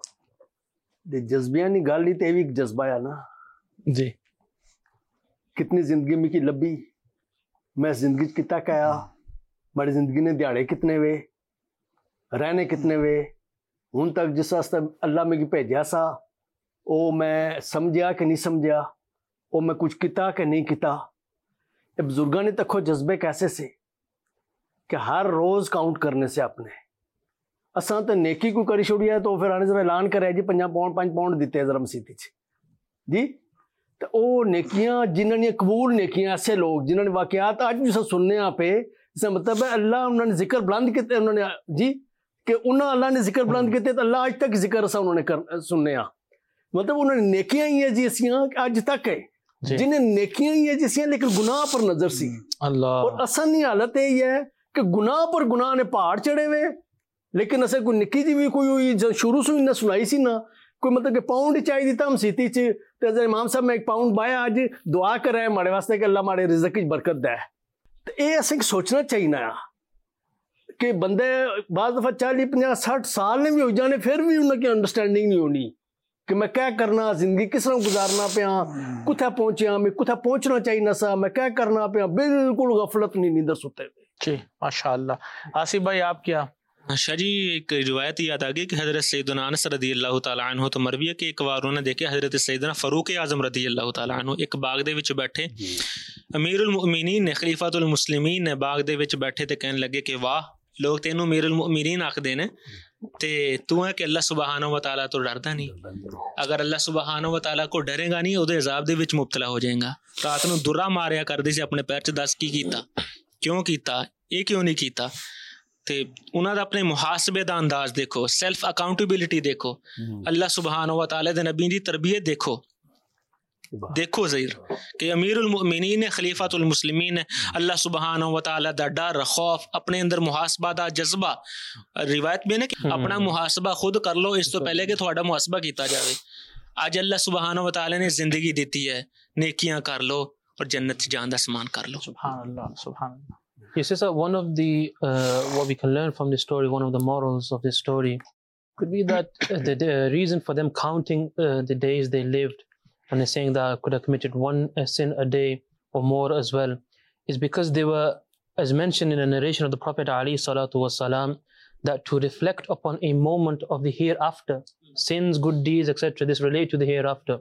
دے جذبیاں نہیں گل ہی تے بھی ایک جذبہ ہے نا جی کتنی زندگی میں کی لبھی میں زندگی کتا کہا بڑی زندگی نے دیہڑے کتنے وے رہنے کتنے وے ہن تک جس واسطے اللہ میں کی بھیجیا سا او میں سمجھیا کہ نہیں سمجھیا او میں کچھ کتا کہ نہیں کتا. یہ بزرگاں نے تکھو جذبے کیسے سے کہ ہر روز کاؤنٹ کرنے سے اپنے اساں تو نیکی کو کری چھوڑی ہے تو پھر آنے ذرا اعلان کرے جی پنجا پاؤنڈ پانچ پاؤنڈ دیتے ہیں ذرا مسیتی چ جی تو وہ نیکیاں جنہوں نے قبول نیکیاں ایسے لوگ جنہوں نے واقعات آج بھی سب سننے آپ پہ اس کا مطلب ہے اللہ انہوں نے ذکر بلند کیتے انہوں نے جی کہ انہوں اللہ نے ذکر بلند کیتے تو اللہ آج تک ذکر ایسا انہوں نے سننے آ مطلب انہوں نے نیکیاں ہی ہیں جی ایسیاں آج تک ہے جنہیں نیکیاں ہی ہیں جیسیاں لیکن گناہ پر نظر سی اللہ اور اصل حالت یہ ہے کہ گناہ پر گناہ نے پہاڑ چڑھے ہوئے لیکن اسے کوئی نکی جی بھی کوئی ہوئی شروع سے نہ سنائی سی نہ کوئی مطلب کہ پاؤنڈ چاہیے دیتا ہم سیتی چ تو امام صاحب میں ایک پاؤنڈ بایا آج دعا کر رہے ہیں مارے واسطے کہ اللہ مارے رزق کی برکت دے تو یہ اسے سوچنا چاہیے نا کہ بندے بعض دفعہ چالی پنجا ساٹھ سال نے بھی ہو جانے پھر بھی انہوں کی انڈرسٹینڈنگ نہیں ہونی کہ میں کیا کرنا زندگی کس طرح گزارنا پیا کتھا پہنچیا میں کتھا پہنچنا چاہیے نہ سا میں کیا کرنا پیا بالکل غفلت نہیں نیندر سوتے جی ماشاء اللہ. آصف بھائی آپ کیا؟ شاہ جی ایک روایت یاد آ گئی کہ حضرت سیدنا انس رضی اللہ تعالیٰ عنہ تو مروی ہے کہ ایک بار انہوں نے دیکھا حضرت سیدنا فاروق اعظم رضی اللہ تعالیٰ عنہ ایک باغ دے وچ بیٹھے امیر المؤمنین نے خلیفۃ المسلمین نے باغ دے وچ بیٹھے تے کہنے لگے کہ واہ لوگ تینوں امیر المؤمنین آکھدے نے تے تو ہے کہ اللہ سبحانہ و تعالیٰ تو ڈردا نہیں اگر اللہ سبحانہ و تعالیٰ کو ڈرے گا نہیں اودے عذاب دے وچ مبتلا ہو جائے گا رات نوں درا ماریا کردی سی اپنے پیر چ دس کی کیتا کیوں کیتا یہ کیوں نہیں کیتا تے انہاں دا اپنے محاسبے دا انداز دیکھو سیلف اکاؤنٹیبلٹی دیکھو اللہ سبحانہ و تعالیٰ دے نبی دی تربیت دیکھو دیکھو ذرا کہ امیر المؤمنین نے خلیفۃ المسلمین نے اللہ سبحانہ و تعالیٰ دا ڈر خوف اپنے اندر محاسبہ دا جذبہ روایت بھی ہے نا کہ اپنا محاسبہ خود کر لو اس تو پہلے کہ تھوڑا محاسبہ کیتا جاوے. آج اللہ سبحانہ و تعالیٰ نے زندگی دیتی ہے نیکیاں کر لو اور جنت جان دا سامان کر لو. سبحان اللہ سبحان اللہ. Yes, sir. One of the uh, what we can learn from this story, one of the morals of this story, could be that uh, the, the reason for them counting uh, the days they lived, and they're saying that I could have committed one uh, sin a day or more as well, is because they were, as mentioned in a narration of the Prophet alayhi salatu wasalam, that to reflect upon a moment of the hereafter, sins, good deeds, et cetera. This relate to the hereafter,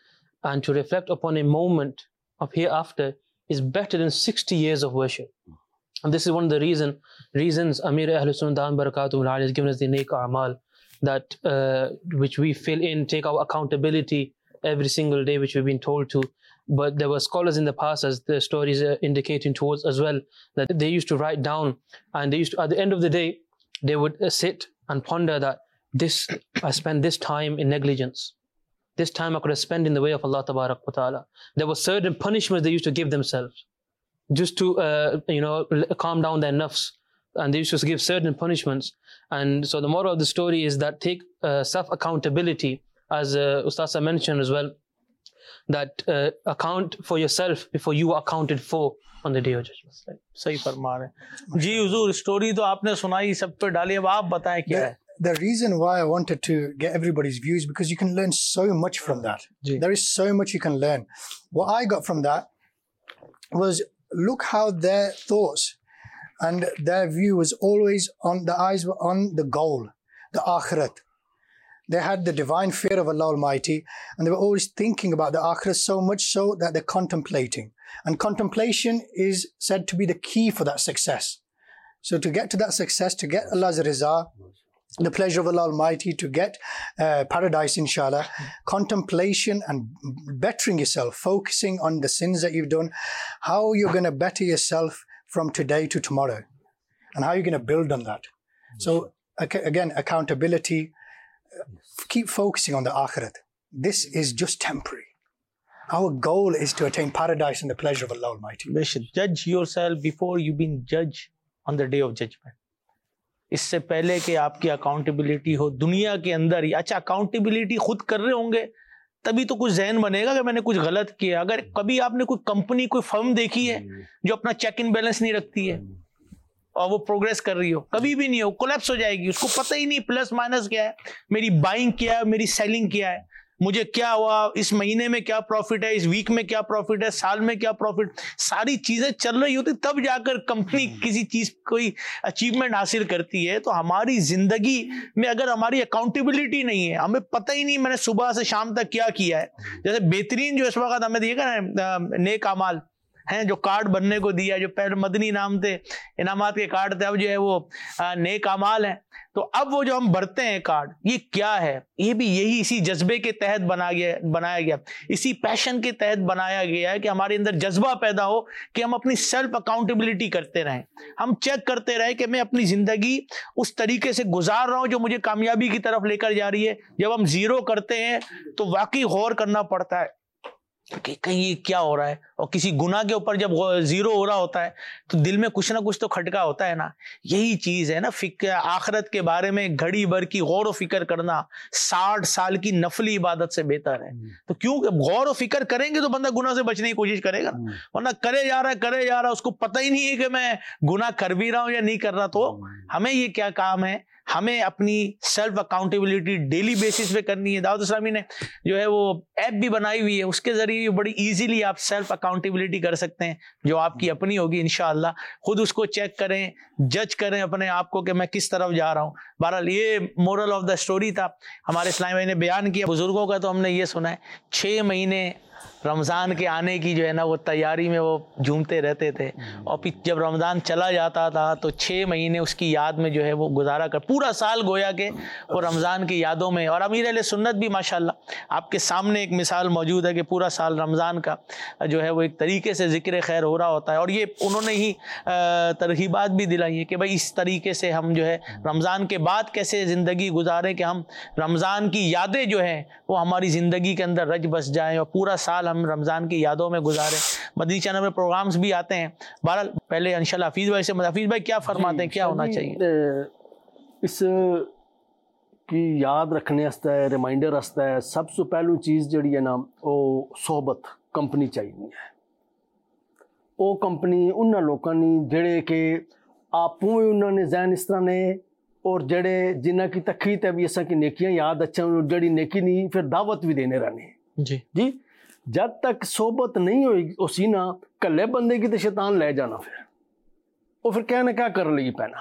and to reflect upon a moment of hereafter is better than sixty years of worship. And this is one of the reason, reasons Amir Ahlus Sunnah Barakatuh has given us the Neek A'mal, that uh, which we fill in, take our accountability every single day, which we've been told to. But there were scholars in the past, as the stories are indicating towards as well, that they used to write down, and they used to, at the end of the day, they would uh, sit and ponder that this, I spent this time in negligence. This time I could have spent in the way of Allah Tabarak wa Ta'ala. There were certain punishments they used to give themselves, just to, uh, you know, calm down their nafs. And they used to give certain punishments. And so the moral of the story is that take uh, self-accountability, as uh, Ustaz mentioned as well, that uh, account for yourself before you are accounted for on the day of judgment. صحیح فرما رہے ہیں جی حضور. اسٹوری تو آپ نے سنائی سب پہ ڈالی, اب آپ بتائیں کیا ہے. The reason why I wanted to get everybody's views, because you can learn so much from that. Ji. There is so much you can learn. What I got from that was, look how their thoughts and their view was always on, the eyes were on the goal, the akhirat. They had the divine fear of Allah Almighty, and they were always thinking about the akhirat, so much so that they're contemplating. And contemplation is said to be the key for that success. So to get to that success, to get Allah's Rizah, the pleasure of Allah Almighty, to get uh, paradise inshallah, contemplation and bettering yourself, focusing on the sins that you've done, how you're going to better yourself from today to tomorrow, and how you're going to build on that. So again, accountability, keep focusing on the akhirat. this is just temporary. Our goal is to attain paradise and the pleasure of Allah Almighty. Judge yourself before you've been judged on the day of judgment. اس سے پہلے کہ آپ کی اکاؤنٹیبلٹی ہو دنیا کے اندر ہی. اچھا اکاؤنٹیبلٹی خود کر رہے ہوں گے تبھی تو کچھ ذہن بنے گا کہ میں نے کچھ غلط کیا. اگر کبھی آپ نے کوئی کمپنی کوئی فرم دیکھی ہے جو اپنا چیک ان بیلنس نہیں رکھتی ہے اور وہ پروگریس کر رہی ہو, کبھی بھی نہیں ہو, کولیپس ہو جائے گی. اس کو پتہ ہی نہیں پلس مائنس کیا ہے, میری بائنگ کیا ہے, میری سیلنگ کیا ہے, مجھے کیا ہوا, اس مہینے میں کیا پروفٹ ہے, اس ویک میں کیا پروفٹ ہے, سال میں کیا پروفٹ. ساری چیزیں چل رہی ہوتی تب جا کر کمپنی کسی چیز کوئی اچیومنٹ حاصل کرتی ہے. تو ہماری زندگی میں اگر ہماری اکاؤنٹیبلٹی نہیں ہے, ہمیں پتہ ہی نہیں میں نے صبح سے شام تک کیا کیا ہے. جیسے بہترین جو اس وقت ہمیں دیکھا نا نیک اعمال ہیں جو کارڈ بننے کو دیا, جو پہلے مدنی انعام تھے, انعامات کے کارڈ تھے, اب جو ہے وہ نیک اعمال ہیں. تو اب وہ جو ہم بھرتے ہیں کارڈ, یہ کیا ہے, یہ بھی یہی اسی جذبے کے تحت بنا گیا بنایا گیا اسی پیشن کے تحت بنایا گیا ہے کہ ہمارے اندر جذبہ پیدا ہو کہ ہم اپنی سیلف اکاؤنٹیبلٹی کرتے رہیں, ہم چیک کرتے رہیں کہ میں اپنی زندگی اس طریقے سے گزار رہا ہوں جو مجھے کامیابی کی طرف لے کر جا رہی ہے. جب ہم زیرو کرتے ہیں تو واقعی غور کرنا پڑتا ہے کہ کہیں یہ کیا ہو رہا ہے. اور کسی گناہ کے اوپر جب زیرو ہو رہا ہوتا ہے تو دل میں کچھ نہ کچھ تو کھٹکا ہوتا ہے نا. یہی چیز ہے نا فکر آخرت کے بارے میں گھڑی بھر کی غور و فکر کرنا ساٹھ سال کی نفلی عبادت سے بہتر ہے. تو کیوں غور و فکر کریں گے تو بندہ گناہ سے بچنے کی کوشش کرے گا, ورنہ کرے جا رہا ہے کرے جا رہا ہے اس کو پتہ ہی نہیں ہے کہ میں گناہ کر بھی رہا ہوں یا نہیں کر رہا. تو ہمیں یہ کیا کام ہے, ہمیں اپنی سیلف اکاؤنٹیبلٹی ڈیلی بیسس پہ کرنی ہے. دعوت اسلامی نے جو ہے وہ ایپ بھی بنائی ہوئی ہے, اس کے ذریعے بڑی ایزیلی آپ سیلف اکاؤنٹیبلٹی کر سکتے ہیں جو آپ کی اپنی ہوگی انشاءاللہ. خود اس کو چیک کریں, جج کریں اپنے آپ کو کہ میں کس طرف جا رہا ہوں. بہرحال یہ مورل آف دا اسٹوری تھا ہمارے اسلامی بھائی نے بیان کیا. بزرگوں کا تو ہم نے یہ سنا ہے چھ مہینے رمضان کے آنے کی جو ہے نا وہ تیاری میں وہ جھومتے رہتے تھے, اور پھر جب رمضان چلا جاتا تھا تو چھ مہینے اس کی یاد میں جو ہے وہ گزارا کر پورا سال گویا کہ وہ رمضان کی یادوں میں. اور امیر اہل سنت بھی ماشاءاللہ آپ کے سامنے ایک مثال موجود ہے کہ پورا سال رمضان کا جو ہے وہ ایک طریقے سے ذکر خیر ہو رہا ہوتا ہے. اور یہ انہوں نے ہی ترغیبات بھی دلائی ہے کہ بھائی اس طریقے سے ہم جو ہے رمضان کے بعد کیسے زندگی گزاریں کہ ہم رمضان کی یادیں جو ہیں وہ ہماری زندگی کے اندر رچ بس جائیں اور پورا سال ہم رمضان کی یادوں میں گزاریں. مدنی چینل میں پروگرامز بھی آتے ہیں. بہرحال پہلے انشاءاللہ حفیظ بھائی سے, حفیظ بھائی کیا فرماتے ہیں کیا ہونا چاہیے اس کی یاد رکھنے واسطے, ریمائنڈر واسطے سب سے پہلو چیز جڑی ہے نا وہ صحبت کمپنی چاہیے ہے. وہ کمپنی انہاں لوکاں نے جڑے کہ آپوں انہوں نے ذہن اس طرح نے اور جڑے جنہ کی تخیت ہے بھی ایسا کہ نیکیاں یاد اچھا جڑی نیکی نہیں پھر دعوت بھی دینے رہنے. جی جی جب تک صحبت نہیں ہوئی اسی نا کلے بندے کی تو شیطان لے جانا, پھر وہ پھر کیا نہ کیا کر لگی پینا.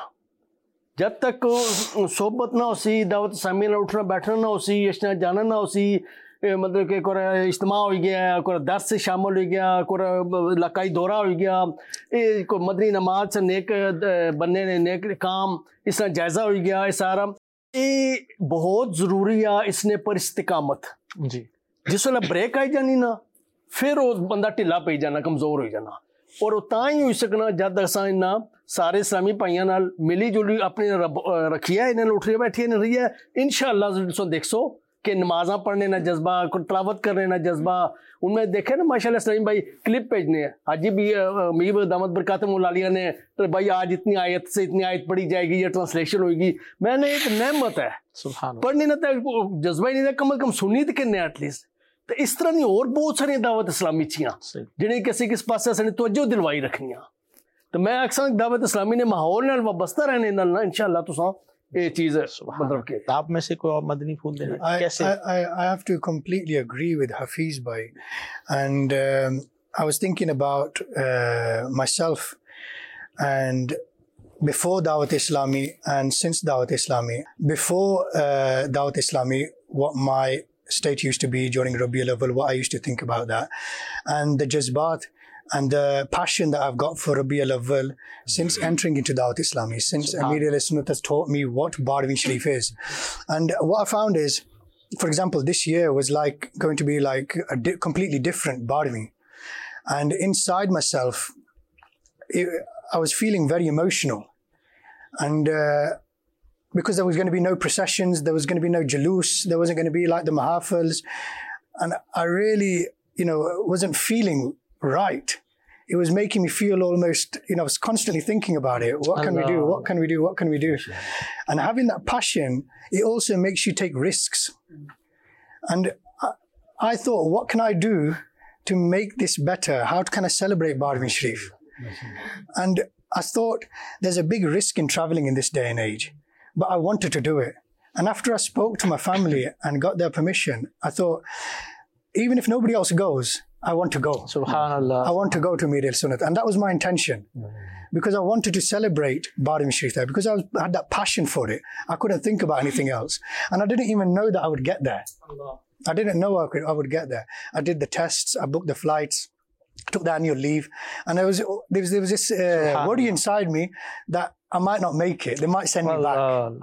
جب تک صحبت نہ ہوسی, دعوت اسلامی نہ اٹھنا بیٹھنا نہ ہوسی, اشنا جانا نہ ہوسی, مطلب کہ کوئی اجتماع ہو گیا, کوئی درس سے شامل ہو گیا, کوئی علاقائی دورہ ہو گیا, یہ کوئی مدنی نماز سے نیک بننے نے نیک کام اس طرح جائزہ ہو گیا, یہ سارا یہ بہت ضروری ہے. اس نے پر استقامت جی جس ویلے بریک آئی جانی نا پھر وہ بندہ ٹھلا پی جانا, کمزور ہو جانا. اور وہ تاں ہی ہوئی سکنا جد اساں انہاں سارے اسلامی بھائیاں نال ملی جلی اپنی رب رکھی ہے, انہیں اٹھ بیٹھی نے رہی ہے. انشاءاللہ سو دیکھ سو کہ نمازاں پڑھنے نہ جذبہ, تلاوت کرنے نہ جذبہ. ان میں دیکھے نا ماشاءاللہ اسلامی بھائی کلپ بھیجنے ہیں حاجی بھی میر دامت برکات مولالیہ نے تو بھائی آج اتنی آیت سے اتنی آیت پڑھی جائے گی, یہ ٹرانسلیشن ہوئے گی. میں نے ایک نعمت ہے سبحان پڑھنی نہ تو جذبہ ہی نہیں تھا, کم از کم سنی تو کہنے ایٹ لیسٹ. تو اس طرح نہیں اور بہت ساری دعوت اسلامی چیاں جنہیں کسی کس پاس سے توجہ دلوائی رکھنیاں. تو میں اکثر دعوت اسلامی نے ماحول نال وابستہ رہنے نال انشاءاللہ تساں یہ چیز مطلب کہ آپ میں سے کوئی اور مدنی پھول دینا کیسے. I, I have to completely agree with Hafiz bhai, and um, I was thinking about uh, myself and before Dawat Islami and since Dawat Islami. Before uh, Dawat Islami, what my state used to be during Rabiul Awwal, what I used to think about that, and the jazbat and the passion that I've got for Rabiul Awwal since entering into Dawat Islami, since Amir al-Sunnat has taught me what Barwin Sharif is. And what I found is, for example, this year was like going to be like a di- completely different Barwin. And inside myself, it, I was feeling very emotional. And uh, because there was going to be no processions, there was going to be no jalus, there wasn't going to be like the mahafals. And I really, you know, wasn't feeling right. It was making me feel almost, you know, I was constantly thinking about it. What can we do? What can we do? What can we do? And having that passion, it also makes you take risks. And I, I thought, what can I do to make this better? How can I celebrate Barwin Sharif? And I thought, there's a big risk in traveling in this day and age, but I wanted to do it. And after I spoke to my family and got their permission, I thought, even if nobody else goes, I want to go. Subhanallah. I want to go to Mir al-Sunnat. And that was my intention. Because I wanted to celebrate Barwin Sharif there. Because I, was, I had that passion for it. I couldn't think about anything else. And I didn't even know that I would get there. I didn't know I, could, I would get there. I did the tests. I booked the flights. Took the annual leave. And there was, there was, there was this uh, worry inside me that I might not make it. They might send me back.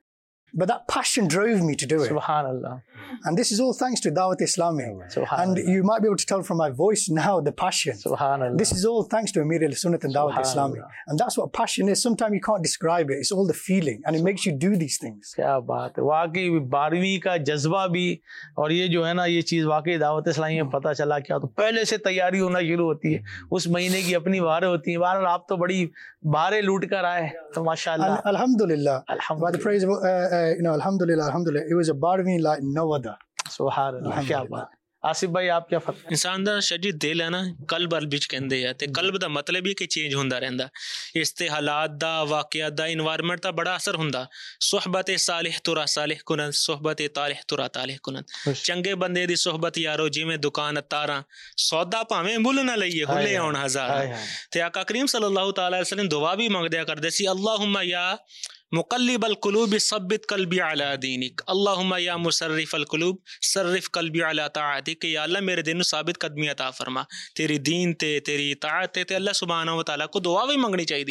But that passion drove me to do it. Subhanallah. And this is all thanks to Dawat Islami. And you might be able to tell from my voice now the passion. Subhanallah. This is all thanks to Amir al-Sunnat and Dawat Islami. And that's what passion is. Sometimes you can't describe it. It's all the feeling. And it makes you do these things. क्या बात है वाकई बारहवीं का जज्बा भी और ये जो है ना ये चीज़ वाकई दावत इस्लामी में पता चला क्या तो पहले से तैयारी होना शुरू होती है उस महीने की अपनी बारें होती हैं बार आप तो बड़ी बारें लूट कर आए तो माशाल्लाह Alhamdulillah. By the praise of, uh, uh, you know, Alhamdulillah, Alhamdulillah. It was a Barwin like no other. Subhanallah. क्या बात आसिफ भाई आप क्या फर्क इंसान ਦਾ ਸ਼ਜੀ ਦਿਲ ਹੈ ਨਾ ਕਲਬ ਅਲ ਵਿੱਚ ਕਹਿੰਦੇ ਆ ਤੇ ਕਲਬ ਦਾ ਮਤਲਬ ਹੀ ਕਿ ਚੇਂਜ ਹੁੰਦਾ ਰਹਿੰਦਾ ਇਸ ਤੇ ਹਾਲਾਤ ਦਾ ਵਾਕਿਆ ਦਾ এনवायरमेंट ਦਾ ਬੜਾ ਅਸਰ ਹੁੰਦਾ ਸੁਹਬਤ ਸਾਲਿਹ ਤੁਰਾ ਸਾਲਿਹ ਕੁਨਨ ਸੁਹਬਤ ਤਾਲਿਹ ਤੁਰਾ ਤਾਲਿਹ ਕੁਨਨ ਚੰਗੇ ਬੰਦੇ ਦੀ ਸੁਹਬਤ ਯਾਰੋ ਜਿਵੇਂ ਦੁਕਾਨ ਤਾਰਾਂ ਸੌਦਾ ਭਾਵੇਂ ਮੁੱਲ ਨਾ ਲਈਏ ਹੁੱਲੇ ਆਉਣ ਹਜ਼ਾਰ ਤੇ ਆਕਾ ਕਰੀਮ ਸੱਲੱਲਾਹੁ ਤਆਲਾ ਅਲੈਹਿ ਵਸੱਲਮ ਦੁਆ ਵੀ ਮੰਗਦਿਆ ਕਰਦੇ ਸੀ ਅੱਲਾਹੁਮਾ ਯਾ मुक़ल्लिब अल-क़ुलूब सब्बित क़ल्बी अला दीनिक अल्लाहुम्मा या मुसर्रिफ़ अल-क़ुलूब सर्रिफ़ क़ल्बी अला ताअतिक या अल्लाह मेरे दिल नूं साबित कदमी अता फरमा तेरी दीन ते तेरी ताअत ते अल्लाह सुब्हानहू व तआला को दुआ भी मंगनी चाहिदी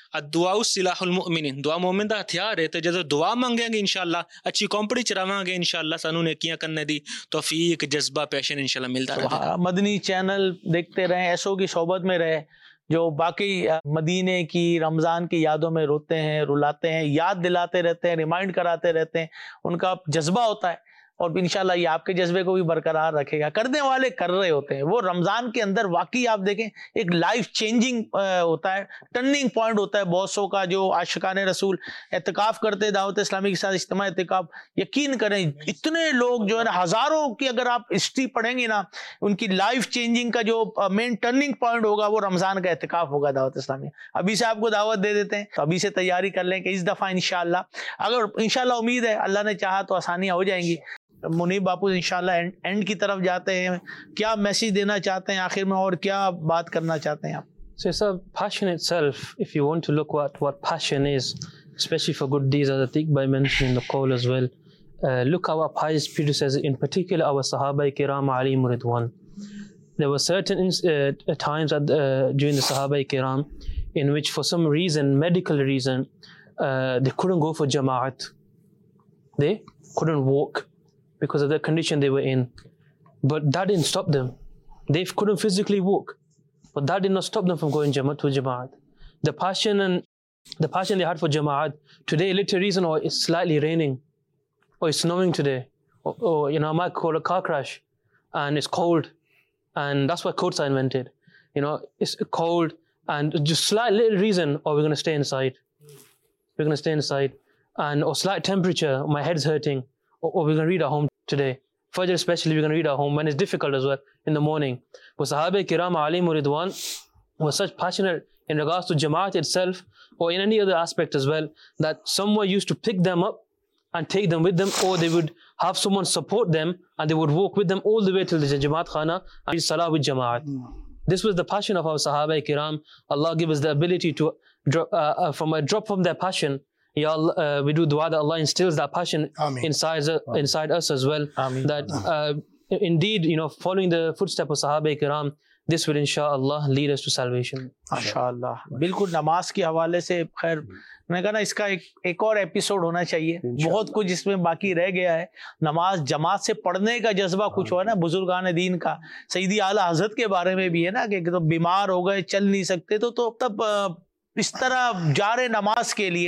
दुआ सिलाहुल मुमिनीन दुआ मोमिन दा हथियार है ते जदों दुआ मंगेंगे इंशाअल्लाह अच्छी कंपनी च रवांगे इंशाअल्लाह सानू नेकियां करने दी तौफीक जज्बा पैशन इंशाअल्लाह मिलता रहेगा मदनी चैनल देखते रहें ऐसों की सोबत में रहे जो बाकी मदीने की रमज़ान की यादों में रोते हैं रुलाते हैं याद दिलाते रहते हैं रिमाइंड कराते रहते हैं उनका जज्बा होता है और इंशाल्लाह ये आपके जज्बे को भी बरकरार रखेगा करने वाले कर रहे होते हैं वो रमज़ान के अंदर वाकई आप देखें एक लाइफ चेंजिंग होता है टर्निंग पॉइंट होता है बहुत सौ का जो आशिकाने रसूल एतकाफ़ करते दावत इस्लामी के साथ इज्तिमा एतकाफ़ यकीन करें इतने लोग जो है ना हज़ारों की अगर आप हिस्ट्री पढ़ेंगे ना उनकी लाइफ चेंजिंग का जो मेन टर्निंग पॉइंट होगा वो रमज़ान का एतकाफ़ होगा दावत इस्लामी अभी से आपको दावत दे देते हैं तो अभी से तैयारी कर लें कि इस दफ़ा इंशाअल्लाह अगर इंशाअल्लाह उम्मीद है अल्लाह ने चाहा तो आसानियाँ हो जाएंगी मुनीब बापू इंशाल्लाह एंड, एंड की तरफ जाते हैं क्या मैसेज देना चाहते हैं आखिर में और क्या बात करना चाहते हैं आप So it's a passion itself. If you want to look at what passion is, especially for good deeds, as Atiq Bhai mentioned in the call as well, uh, look at our pious predecessors, in particular our Sahaba Kiram alayhim ridwan. There were certain uh, times at, uh, during the Sahaba Kiram in which for some reason, medical reason, uh, they couldn't go for Jama'at. They couldn't walk because of the condition they were in. But that didn't stop them. They couldn't physically walk. But that did not stop them from going Jama'at to Jama'at. The passion and the passion they had for Jama'at, today literally reason or it's slightly raining, or it's snowing today, or, or you know, I might call a car crash, and it's cold, and that's why coats are invented. You know, it's cold, and just slight little reason, or we're going to stay inside. We're going to stay inside. And or slight temperature, my head's hurting, or, or we're going to read at home today. Fajr especially, we're going to read at home when it's difficult as well in the morning. But Sahaba Kiram alayhim ridwan was such passionate in regards to Jama'at itself, or in any other aspect as well, that someone used to pick them up and take them with them, or they would have someone support them and they would walk with them all the way till the Jama'at Khana and read Salah with Jama'at. This was the passion of our Sahaba Kiram. Allah give us the ability to, drop, uh, uh, from a drop from their passion, Ya Allah, uh, we do dua that Allah instills that passion inside, uh, inside us as well. Ameen. That uh, indeed, you know, following the footsteps of Sahaba Kiram, this will inshallah lead us to salvation. माशाअल्लाह बिल्कुल नमाज के हवाले से खैर मैंने कहा ना इसका एक एक और एपिसोड होना चाहिए बहुत कुछ इसमें बाकी रह गया है नमाज जमात से पढ़ने का जज्बा कुछ हो ना बुजुर्गान दीन का सईदी आला हजरत के बारे में भी है ना कि तो बीमार हो गए चल नहीं सकते तो तो तब इस तरह जा रहे नमाज के लिए ना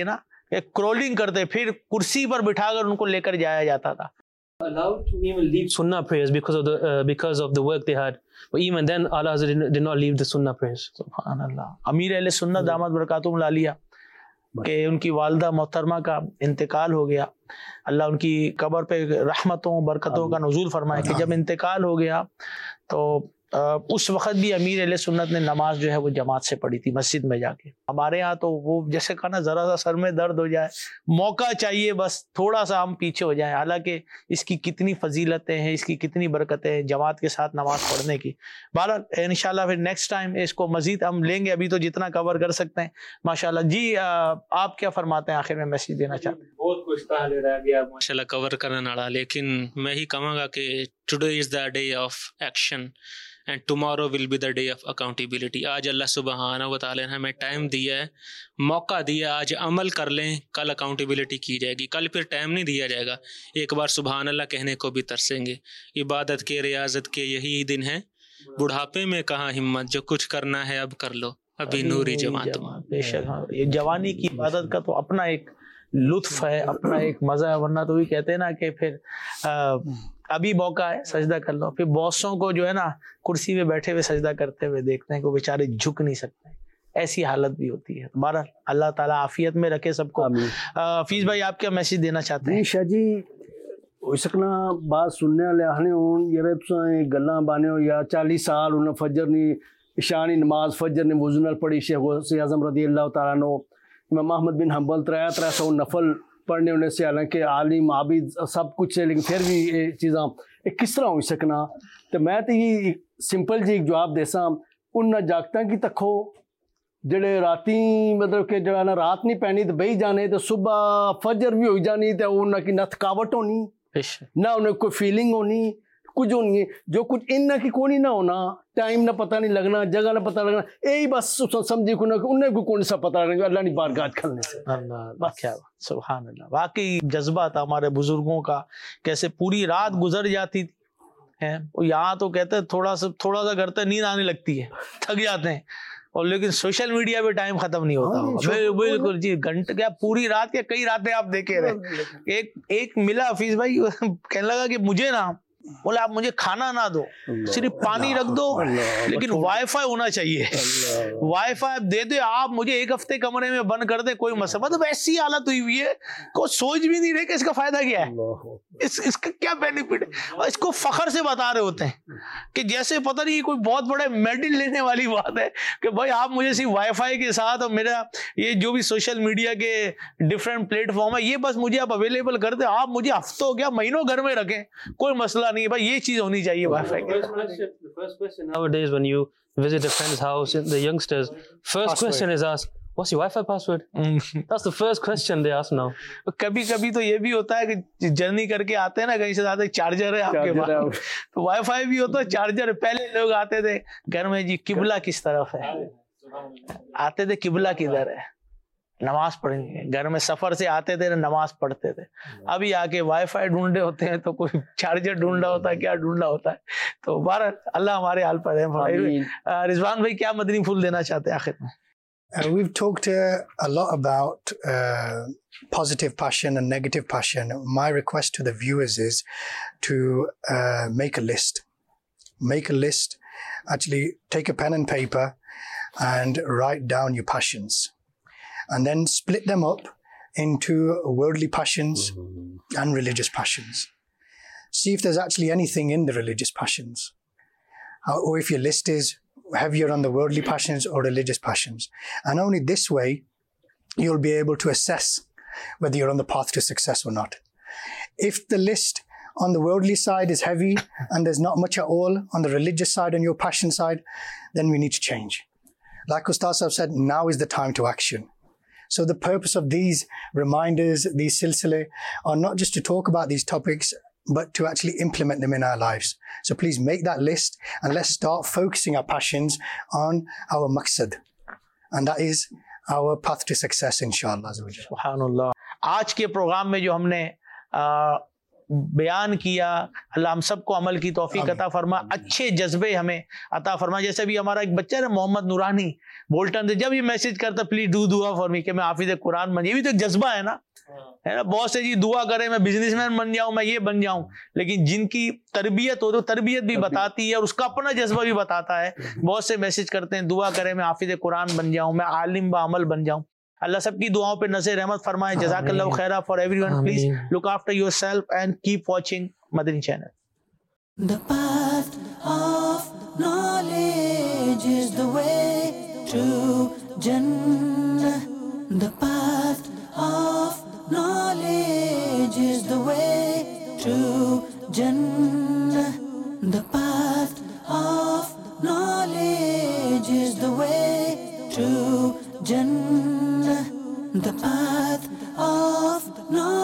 ایک کرولنگ کرتے پھر کرسی پر بٹھا کر ان کو لے کر جایا جاتا تھا. Allowed to even leave sunnah prayers because of the uh, because of the work they had, but even then Allah did, did not leave the sunnah prayers. سبحان اللہ. امیر اہل سنت دامت برکاتہم العالیہ کہ ان کی والدہ محترمہ کا انتقال ہو گیا, اللہ ان کی قبر پہ رحمتوں برکتوں کا نزول فرمائے کہ جب انتقال ہو گیا تو اس وقت بھی امیر اہل سنت نے نماز جو ہے وہ جماعت سے پڑھی تھی مسجد میں جا کے. ہمارے ہاں تو وہ جیسے کہا نا ذرا سا سر میں درد ہو جائے موقع چاہیے بس تھوڑا سا ہم پیچھے ہو جائیں, حالانکہ اس کی کتنی فضیلتیں ہیں, اس کی کتنی برکتیں ہیں جماعت کے ساتھ نماز پڑھنے کی. بہرحال انشاءاللہ پھر نیکسٹ ٹائم اس کو مزید ہم لیں گے, ابھی تو جتنا کور کر سکتے ہیں ماشاءاللہ. جی آپ کیا فرماتے ہیں, آخر میں میسج دینا چاہتے ہیں؟ بہت کچھ پہلے رہ گیا ماشاءاللہ کور کرنے والا, لیکن میں ہی کہوں گا کہ today is the day of action and tomorrow will be the day of accountability. آج اللہ سبحانہ و تعالیٰ نے ہمیں ٹائم دیا ہے, موقع دیا, آج عمل کر لیں, کل اکاؤنٹیبلٹی کی جائے گی. کل پھر ٹائم نہیں دیا جائے گا, ایک بار سبحان اللہ کہنے کو بھی ترسیں گے. عبادت کے ریاضت کے یہی دن ہیں, بڑھاپے میں کہاں ہمت, جو کچھ کرنا ہے اب کر لو, ابھی نوری جوان تم. بے شک یہ جوانی کی عبادت کا تو اپنا ایک لطف ہے, اپنا ایک مزہ ہے, ورنہ تو بھی کہتے ہیں نا کہ پھر ابھی موقع ہے سجدہ کر لو. پھر باسوں کو جو ہے نا کرسی پہ بیٹھے ہوئے سجدہ کرتے ہوئے دیکھتے ہیں کہ وہ بیچارے جھک نہیں سکتے, ایسی حالت بھی ہوتی ہے. بہرحال اللہ تعالیٰ عافیت میں رکھے سب کو. حفیظ بھائی آپ کیا میسج دینا چاہتے ہیں؟ شاہ جی ہو سکنا بات سننے والے آنے ہون یار تساں گلاں بانے ہو یا چالیس سال انہیں فجر نہیں عشانی نماز فجر نے وضو نال پڑھی, شیخ غوث اعظم رضی اللہ تعالیٰ عنہ, امام احمد بن حنبل تریا تریا سو نفل پڑھنے ہونے سے, حالانکہ عالم عابد سب کچھ ہے, لیکن پھر بھی یہ چیزاں کس طرح ہو سکنا. تو میں تو یہ سمپل جی ایک جواب دیساں, ان جاگتاں کی تکھو جڑے راتی مطلب کہ جڑا نا رات نہیں پینی تو بہی جانے, تو صبح فجر بھی ہوئی جانی, تو انہاں کی نہ تھکاوٹ ہونی نہ انہیں کوئی فیلنگ ہونی, کچھ ہونی, جو کچھ ان کی کونی نہ ہونا, ٹائم نہ پتہ نہیں لگنا, جگہ نہ پتہ لگنا, یہی بس سمجھی کو انہیں کوئی کون سا پتہ لگنا اللہ نے بارگاہ کھلنے سے. اللہ کیا سبحان اللہ, واقعی جذبہ تھا ہمارے بزرگوں کا, کیسے پوری رات گزر جاتی تھی. یہاں تو کہتے ہیں تھوڑا سا تھوڑا سا کرتے نیند آنے لگتی ہے, تھک جاتے ہیں, اور لیکن سوشل میڈیا پہ ٹائم ختم نہیں ہوتا. بالکل جی, گھنٹے کیا پوری رات یا کئی راتیں آپ دیکھے رہے. ایک ایک ملا حفیظ بھائی کہنے لگا کہ مجھے نا بولے آپ مجھے کھانا نہ دو, صرف پانی رکھ دو, لیکن وائی فائی ہونا چاہیے, وائی فائی دے دے آپ مجھے, ایک ہفتے کمرے میں بند کر دے, کوئی مسئلہ. مطلب ایسی حالت ہوئی ہوئی ہے کہ سوچ بھی نہیں رہے کہ اس کا فائدہ کیا ہے, اس اس کا کیا بینیفٹ ہے, اور اس کو فخر سے بتا رہے ہوتے ہیں کہ جیسے پتہ نہیں کوئی بہت بڑے میڈل لینے والی بات ہے کہ بھائی آپ مجھے صرف وائی فائی کے ساتھ اور میرا یہ جو بھی سوشل میڈیا کے ڈفرینٹ پلیٹ فارم ہے یہ بس مجھے آپ اویلیبل کر دیں, آپ مجھے ہفتوں کیا مہینوں گھر میں رکھیں, کوئی مسئلہ نہیں ہے بھائی, یہ چیز ہونی چاہیے وائی فائی کی. The first question nowadays when you visit a friend's house, the youngsters, first question is asked, what's your Wi-Fi password? That's the first question they ask now. کبھی کبھی تو یہ بھی ہوتا ہے کہ جرنی کر کے آتے ہیں نا کہیں سے زیادہ چارجر ہے آپ کے پاس, تو وائی فائی بھی ہوتا ہے چارجر. پہلے لوگ آتے تھے گھر میں جی قبلہ کس طرف ہے, آتے تھے قبلہ کدھر ہے, نماز پڑھیں گے, گھر میں سفر سے آتے تھے نماز پڑھتے تھے. ابھی آ کے وائی فائی ڈھونڈے ہوتے ہیں تو کوئی چارجر ڈھونڈا ہوتا ہے, کیا ڈھونڈا ہوتا ہے. تو بہرحال اللہ ہمارے حال پر ہے. رضوان بھائی کیا مدنی پھول دینا چاہتے ہیں آخر میں؟ Uh, we've talked uh, a lot about uh, positive passion and negative passion. My request to the viewers is to uh, make a list. Make a list. Actually, take a pen and paper and write down your passions. And then split them up into worldly passions and religious passions. See if there's actually anything in the religious passions. Uh, or if your list is heavier on the worldly passions or religious passions. And only this way, you'll be able to assess whether you're on the path to success or not. If the list on the worldly side is heavy and there's not much at all on the religious side and your passion side, then we need to change. Like Ustaz Sahab said, now is the time to action. So the purpose of these reminders, these silsile, are not just to talk about these topics, but to actually implement them in our lives. So please make that list and let's start focusing our passions on our maqsad. And that is our path to success, inshallah. سبحان اللہ. آج کے پروگرام میں جو ہم نے بیان کیا. اللہ ہم سب کو عمل کی توفیق عطا فرما, اچھے جذبے ہمیں عطا فرما. جیسے بھی ہمارا ایک بچہ ہے نا محمد نورانی بولٹن سے, جب یہ میسج کرتا پلیز ڈو دعا فار می کہ میں حافظ قرآن بن, یہ بھی تو ایک جذبہ ہے نا, ہے نا. بہت سے جی دعا کریں میں بزنس مین بن جاؤں, میں یہ بن جاؤں, لیکن جن کی تربیت ہو تو تربیت بھی بتاتی ہے اور اس کا اپنا جذبہ بھی بتاتا ہے. بہت سے میسج کرتے ہیں دعا کریں میں حافظ قرآن بن جاؤں, میں عالم با عمل بن جاؤں. اللہ سب کی دعاؤں پہ نظر رحمت فرمائے. جزاک اللہ خیرہ for everyone. Please look after your self and keep watching Madani channel. The path of knowledge is the way to Jannah. The path of knowledge is the way to Jannah. The path of knowledge is the way to Jannah. The path of knowledge